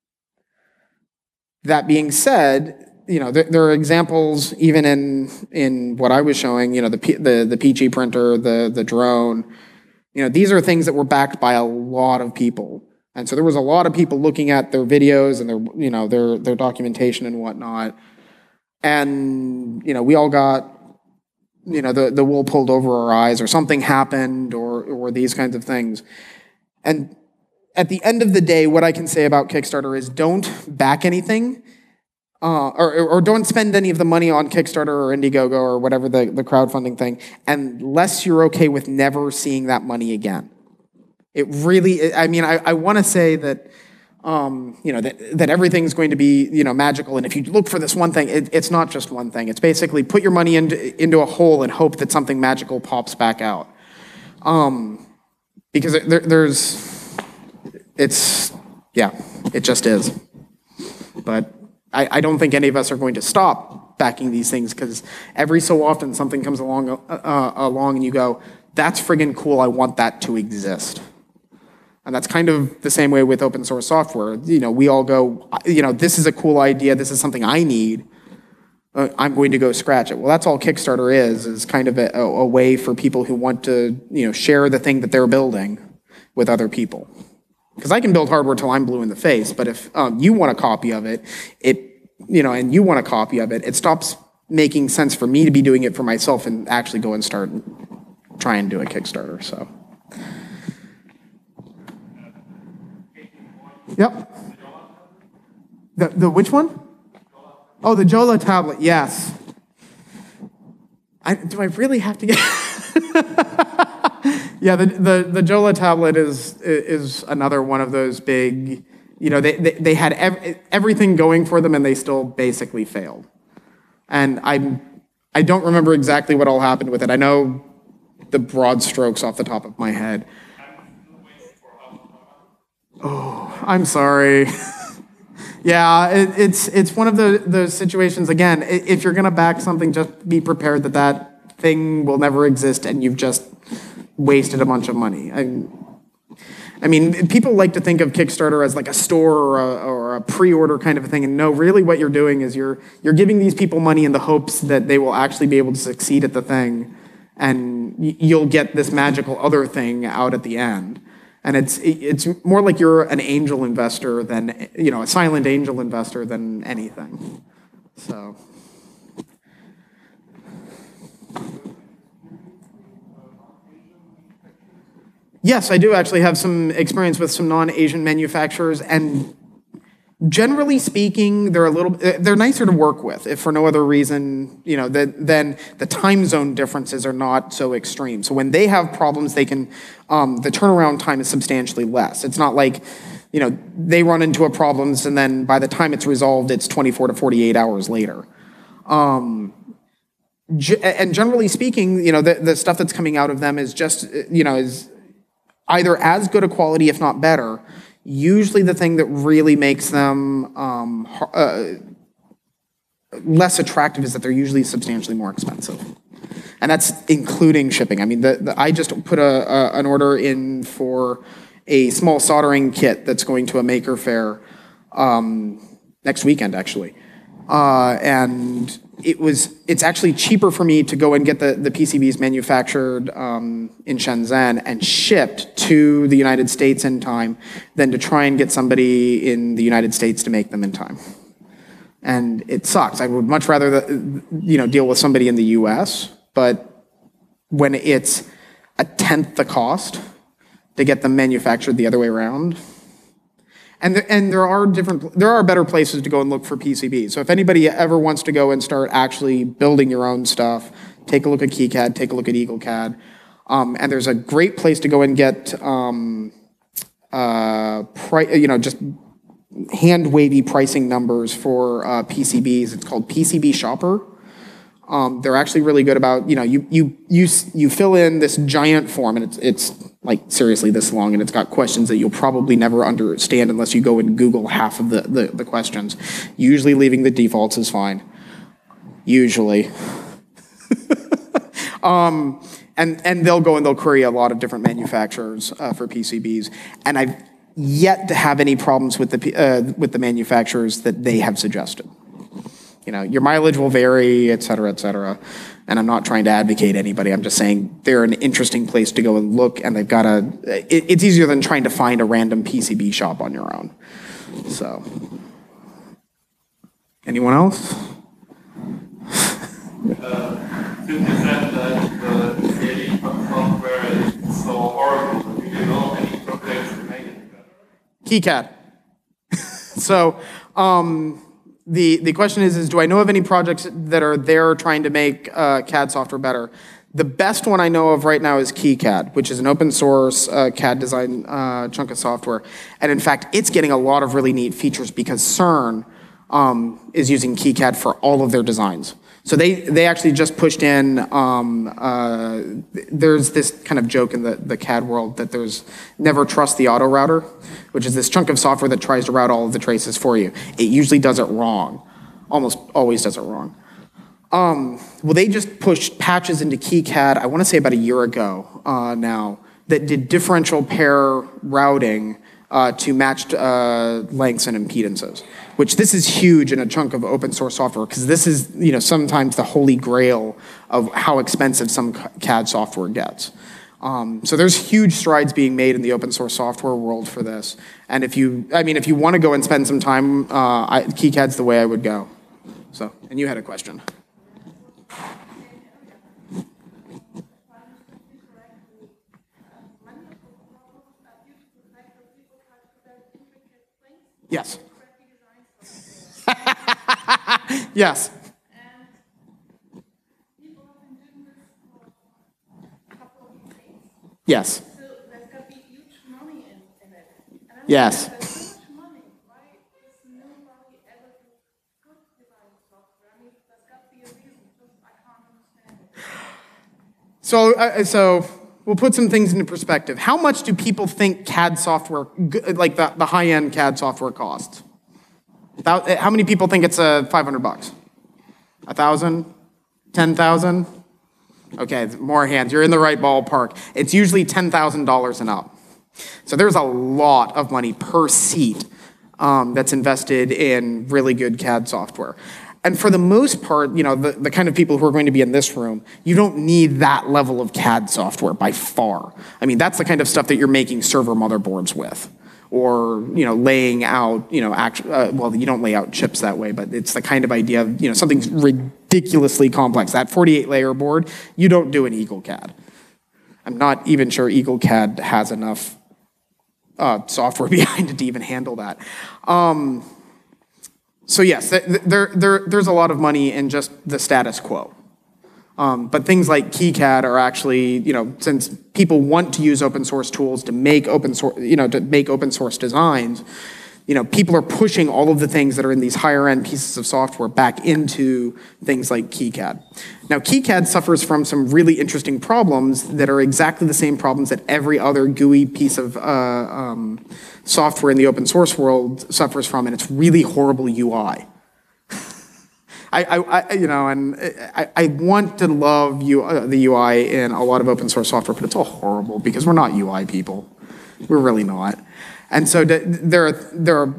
That being said, you know, there, there are examples even in in what I was showing. You know, the P, the the P G printer, the the drone. You know, these are things that were backed by a lot of people. And so there was a lot of people looking at their videos and their, you know, their their documentation and whatnot. And, you know, we all got, you know, the, the wool pulled over our eyes or something happened or or these kinds of things. And at the end of the day, what I can say about Kickstarter is don't back anything uh, or, or don't spend any of the money on Kickstarter or Indiegogo or whatever the, the crowdfunding thing unless you're okay with never seeing that money again. It really, I mean, I, I want to say that, um, you know, that, that everything's going to be, you know, magical. And if you look for this one thing, it, it's not just one thing. It's basically put your money into, into a hole and hope that something magical pops back out. Um, because it, there, there's, it's, yeah, it just is. But I, I don't think any of us are going to stop backing these things because every so often something comes along, uh, along and you go, that's friggin' cool, I want that to exist. And that's kind of the same way with open source software. You know, we all go, you know, this is a cool idea, this is something I need, uh, I'm going to go scratch it. Well, that's all Kickstarter is, is kind of a, a way for people who want to, you know, share the thing that they're building with other people. Because I can build hardware till I'm blue in the face, but if um, you want a copy of it, it, you know, and you want a copy of it, it stops making sense for me to be doing it for myself and actually go and start try and do a Kickstarter, so. Yep. The, the which one? Oh, the Jola tablet, yes. I, do I really have to get... yeah, the, the, the Jola tablet is is another one of those big, you know, they, they, they had ev everything going for them and they still basically failed. And I I don't remember exactly what all happened with it. I know the broad strokes off the top of my head. Oh, I'm sorry. yeah, it, it's it's one of the those situations. Again, if you're gonna back something, just be prepared that that thing will never exist, and you've just wasted a bunch of money. I, I mean, people like to think of Kickstarter as like a store or a, or a pre-order kind of a thing, and no, really, what you're doing is you're you're giving these people money in the hopes that they will actually be able to succeed at the thing, and you'll get this magical other thing out at the end. And it's it's more like you're an angel investor than, you know, a silent angel investor than anything. So. Yes, I do actually have some experience with some non-Asian manufacturers, and generally speaking, they're a little they're nicer to work with, if for no other reason, you know, that then the time zone differences are not so extreme. So when they have problems, they can um, the turnaround time is substantially less. It's not like, you know, they run into a problems and then by the time it's resolved, it's twenty-four to forty-eight hours later. Um, and generally speaking, you know, the, the stuff that's coming out of them is just, you know, is either as good a quality, if not better. Usually the thing that really makes them um, uh, less attractive is that they're usually substantially more expensive. And that's including shipping. I mean, the, the, I just put a, a, an order in for a small soldering kit that's going to a maker fair um, next weekend, actually. Uh, and it was, it's actually cheaper for me to go and get the, the P C Bs manufactured um, in Shenzhen and shipped to the United States in time than to try and get somebody in the United States to make them in time. And it sucks. I would much rather, the, you know, deal with somebody in the U S, but when it's a tenth the cost to get them manufactured the other way around. And there, and there are different, there are better places to go and look for P C Bs. So if anybody ever wants to go and start actually building your own stuff, take a look at KiCad, take a look at EagleCAD. Um, and there's a great place to go and get, um, uh, pri you know, just hand wavy pricing numbers for uh, P C Bs. It's called P C B Shopper. Um, they're actually really good about, you know, you you you you fill in this giant form, and it's it's like seriously this long, and it's got questions that you'll probably never understand unless you go and Google half of the the, the questions. Usually, leaving the defaults is fine. Usually. um, and and they'll go and they'll query a lot of different manufacturers uh, for P C Bs, and I've yet to have any problems with the uh, with the manufacturers that they have suggested. You know, your mileage will vary, et cetera, et cetera. And I'm not trying to advocate anybody. I'm just saying they're an interesting place to go and look, and they've got a, it, it's easier than trying to find a random P C B shop on your own. So, anyone else? Uh, since you said that the C A D software is so horrible, do you know any projects to make it better? KiCad. So, um, The, the question is, is, do I know of any projects that are there trying to make uh, C A D software better? The best one I know of right now is KiCad, which is an open source uh, C A D design uh, chunk of software. And in fact, it's getting a lot of really neat features because CERN um, is using KiCad for all of their designs. So they, they actually just pushed in, um, uh, there's this kind of joke in the, the C A D world that there's never trust the auto router, which is this chunk of software that tries to route all of the traces for you. It usually does it wrong, almost always does it wrong. Um, well, they just pushed patches into KiCad, I wanna say about a year ago uh, now, that did differential pair routing uh, to matched uh, lengths and impedances, which this is huge in a chunk of open source software, because this is, you know, sometimes the holy grail of how expensive some C A D software gets. Um, so there's huge strides being made in the open source software world for this. And if you, I mean, if you want to go and spend some time, uh, I, KiCad's the way I would go. So, and you had a question. Yes. Yes. Yes. So there's got to be huge money in, in it. And Yes. There's so much money. Why is nobody ever do good design software? I mean, there's got to be a reason. Just I can't understand it. So, uh, so we'll put some things into perspective. How much do people think C A D software, like the, the high-end C A D software costs? How many people think it's uh, five hundred bucks? A thousand? Ten thousand? Okay, more hands. You're in the right ballpark. It's usually ten thousand dollars and up. So there's a lot of money per seat um, that's invested in really good C A D software. And for the most part, you know, the, the kind of people who are going to be in this room, you don't need that level of C A D software by far. I mean, that's the kind of stuff that you're making server motherboards with. Or, you know, laying out, you know, act, uh, well, you don't lay out chips that way, but it's the kind of idea of, you know, something's ridiculously complex. That forty-eight layer board, you don't do in EagleCAD. I'm not even sure EagleCAD has enough uh, software behind it to even handle that. Um, so yes, th there, there, there's a lot of money in just the status quo. Um, but things like KiCad are actually, you know, since people want to use open source tools to make open source, you know, to make open source designs, you know, people are pushing all of the things that are in these higher end pieces of software back into things like KiCad. Now, KiCad suffers from some really interesting problems that are exactly the same problems that every other G U I piece of uh, um, software in the open source world suffers from, and it's really horrible U I. I, I, I, you know, and I, I want to love you, uh, the U I in a lot of open source software, but it's all horrible because we're not U I people. We're really not. And so there are, there are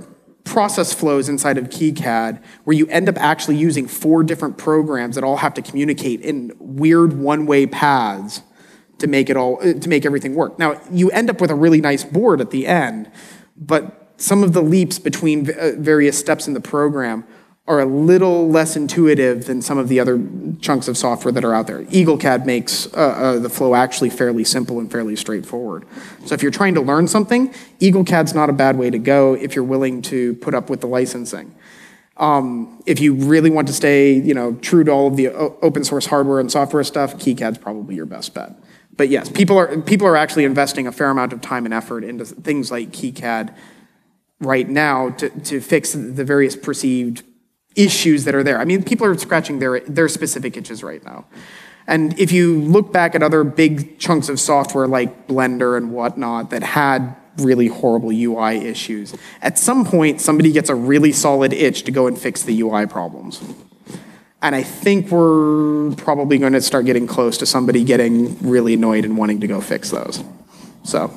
process flows inside of KiCad where you end up actually using four different programs that all have to communicate in weird one-way paths to make it all to make everything work. Now, you end up with a really nice board at the end, but some of the leaps between various steps in the program are a little less intuitive than some of the other chunks of software that are out there. EagleCAD makes uh, uh, the flow actually fairly simple and fairly straightforward. So if you're trying to learn something, EagleCAD's not a bad way to go if you're willing to put up with the licensing. Um, if you really want to stay, you know, true to all of the open source hardware and software stuff, KiCad's probably your best bet. But yes, people are people are actually investing a fair amount of time and effort into things like KiCad right now to, to fix the various perceived issues that are there. I mean, people are scratching their, their specific itches right now. And if you look back at other big chunks of software like Blender and whatnot that had really horrible U I issues, at some point somebody gets a really solid itch to go and fix the U I problems. And I think we're probably going to start getting close to somebody getting really annoyed and wanting to go fix those. So.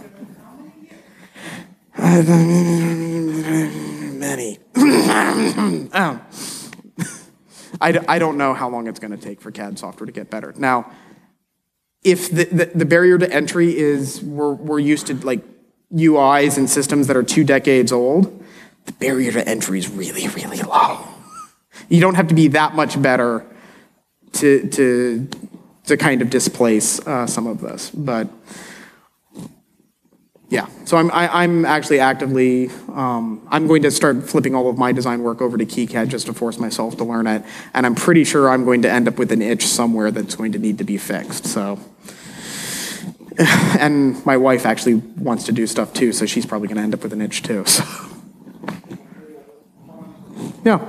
Many. um, I, I don't know how long it's going to take for C A D software to get better. Now, if the, the, the barrier to entry is we're, we're used to like U Is and systems that are two decades old, the barrier to entry is really, really low. You don't have to be that much better to, to, to kind of displace uh, some of this. But yeah, so I'm, I, I'm actually actively, um, I'm going to start flipping all of my design work over to KiCad just to force myself to learn it. And I'm pretty sure I'm going to end up with an itch somewhere that's going to need to be fixed, so. And my wife actually wants to do stuff too, so she's probably gonna end up with an itch too, so. Yeah.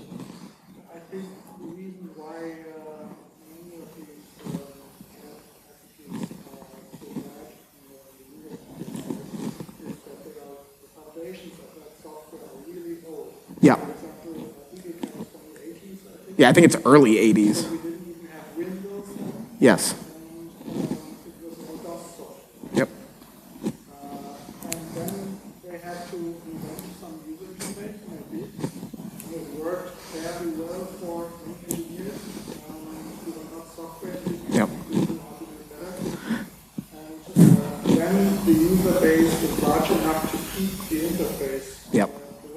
Yeah. Yeah, I think it's early eighties. Yes. Yep. And then they had to invent some user interface, maybe. It worked fairly well for engineers who were not software engineers. Yep. And then the user base is large enough to keep the interface. Yep.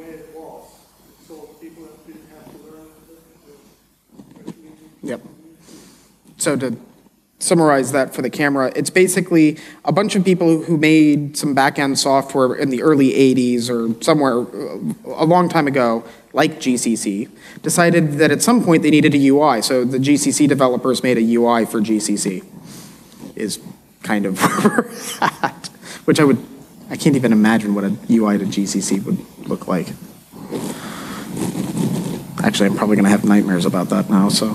Yep. So to summarize that for the camera, it's basically a bunch of people who made some back-end software in the early eighties or somewhere a long time ago, like G C C, decided that at some point they needed a U I. So the G C C developers made a U I for G C C, is kind of where we're at. Which I would, I can't even imagine what a U I to G C C would look like. Actually, I'm probably going to have nightmares about that now, so.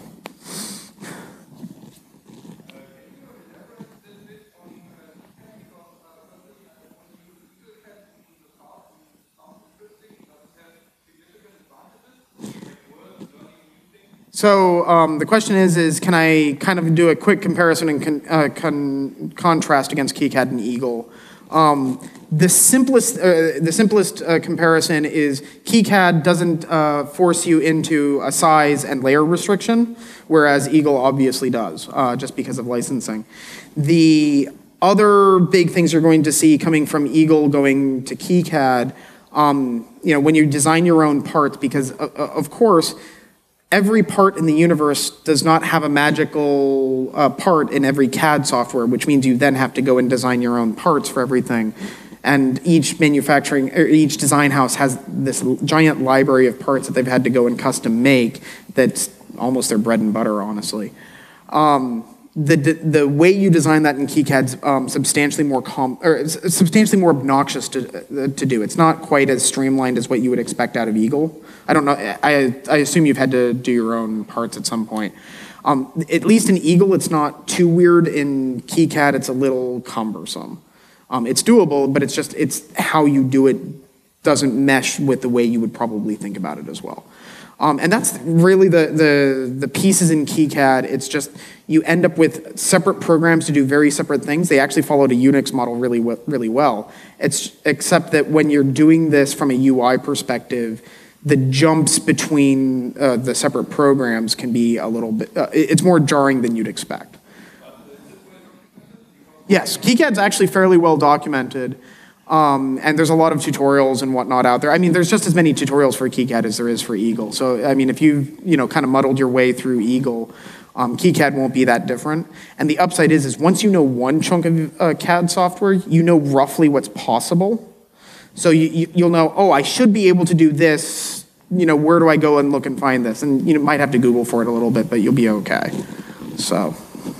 So um, the question is, is can I kind of do a quick comparison and con uh, con contrast against KiCad and Eagle? Um, the simplest, uh, the simplest uh, comparison is KiCad doesn't uh, force you into a size and layer restriction, whereas Eagle obviously does, uh, just because of licensing. The other big things you're going to see coming from Eagle going to KiCad, um, you know, when you design your own parts, because uh, of course, every part in the universe does not have a magical uh, part in every C A D software, which means you then have to go and design your own parts for everything. And each manufacturing, or each design house has this giant library of parts that they've had to go and custom make that's almost their bread and butter, honestly. Um, the, the, the way you design that in KiCad's um, substantially more com or it's substantially more obnoxious to, uh, to do. It's not quite as streamlined as what you would expect out of Eagle. I don't know, I, I assume you've had to do your own parts at some point. Um, at least in Eagle, it's not too weird. In KiCad, it's a little cumbersome. Um, it's doable, but it's just, it's how you do it doesn't mesh with the way you would probably think about it as well. Um, and that's really the, the, the pieces in KiCad. It's just you end up with separate programs to do very separate things. They actually followed a Unix model really, really well. It's, except that when you're doing this from a U I perspective, the jumps between uh, the separate programs can be a little bit, uh, it's more jarring than you'd expect. Yes, KiCad's actually fairly well documented. Um, and there's a lot of tutorials and whatnot out there. I mean, there's just as many tutorials for KiCad as there is for Eagle. So, I mean, if you've, you know, kind of muddled your way through Eagle, um, KiCad won't be that different. And the upside is, is once you know one chunk of uh, C A D software, you know roughly what's possible. So you, you, you'll know, oh, I should be able to do this. You know, where do I go and look and find this? And you know, might have to Google for it a little bit, but you'll be okay. So,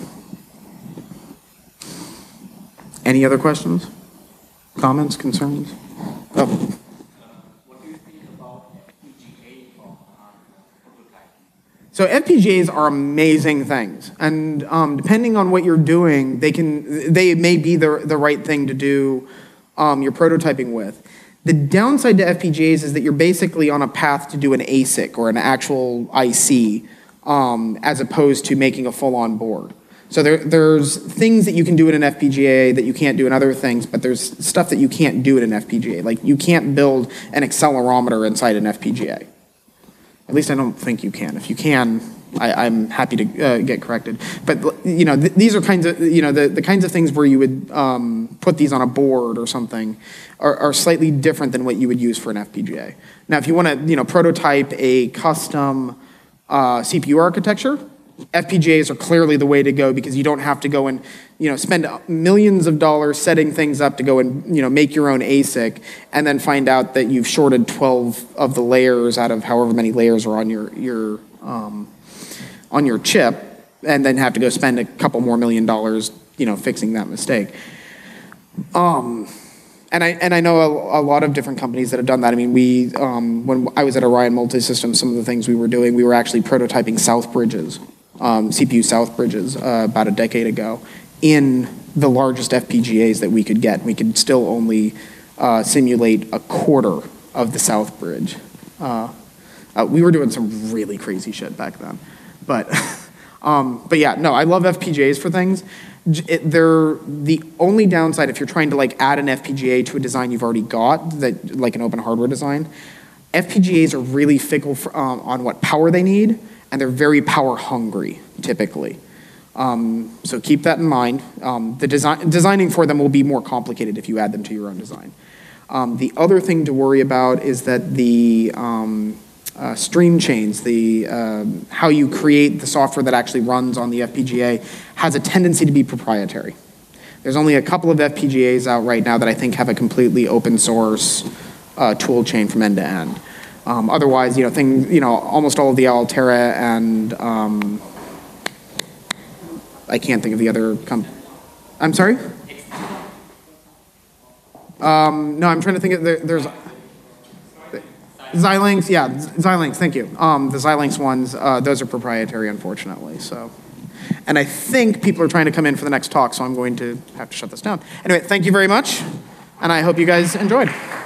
any other questions? Comments, concerns? Oh. What do you think about F P G A for prototyping? So F P G As are amazing things, and um, depending on what you're doing, they can they may be the the right thing to do um, your prototyping with. The downside to F P G As is that you're basically on a path to do an A S I C or an actual I C, um, as opposed to making a full-on board. So there, there's things that you can do in an F P G A that you can't do in other things, but there's stuff that you can't do in an F P G A. Like you can't build an accelerometer inside an F P G A. At least I don't think you can. If you can, I, I'm happy to uh, get corrected. But you know, th these are kinds of you know the, the kinds of things where you would um, put these on a board or something are, are slightly different than what you would use for an F P G A. Now, if you want to you know prototype a custom uh, C P U architecture, F P G As are clearly the way to go because you don't have to go and you know spend millions of dollars setting things up to go and you know make your own A S I C and then find out that you've shorted twelve of the layers out of however many layers are on your your um, on your chip, and then have to go spend a couple more million dollars you know fixing that mistake. Um, And I, and I know a, a lot of different companies that have done that. I mean, we, um, when I was at Orion Multisystems, some of the things we were doing, we were actually prototyping south bridges, um, C P U south bridges uh, about a decade ago in the largest F P G As that we could get. We could still only uh, simulate a quarter of the south bridge. Uh, uh, we were doing some really crazy shit back then. But, um, but yeah, no, I love F P G As for things. It, they're the only downside if you're trying to like add an F P G A to a design you've already got, that like an open hardware design. F P G As are really fickle for, um, on what power they need, and they're very power hungry typically. Um, so keep that in mind. Um, the design, designing for them will be more complicated if you add them to your own design. Um, the other thing to worry about is that the um, Uh, stream chains, the um, how you create the software that actually runs on the F P G A has a tendency to be proprietary. There's only a couple of F P G As out right now that I think have a completely open source uh, tool chain from end to end. Um, otherwise, you know, things, you know, almost all of the Altera and um, I can't think of the other comp. I'm sorry. Um, no, I'm trying to think of there, there's. Xilinx, yeah, Xilinx, thank you. Um, the Xilinx ones, uh, those are proprietary, unfortunately, so. And I think people are trying to come in for the next talk, so I'm going to have to shut this down. Anyway, thank you very much, and I hope you guys enjoyed.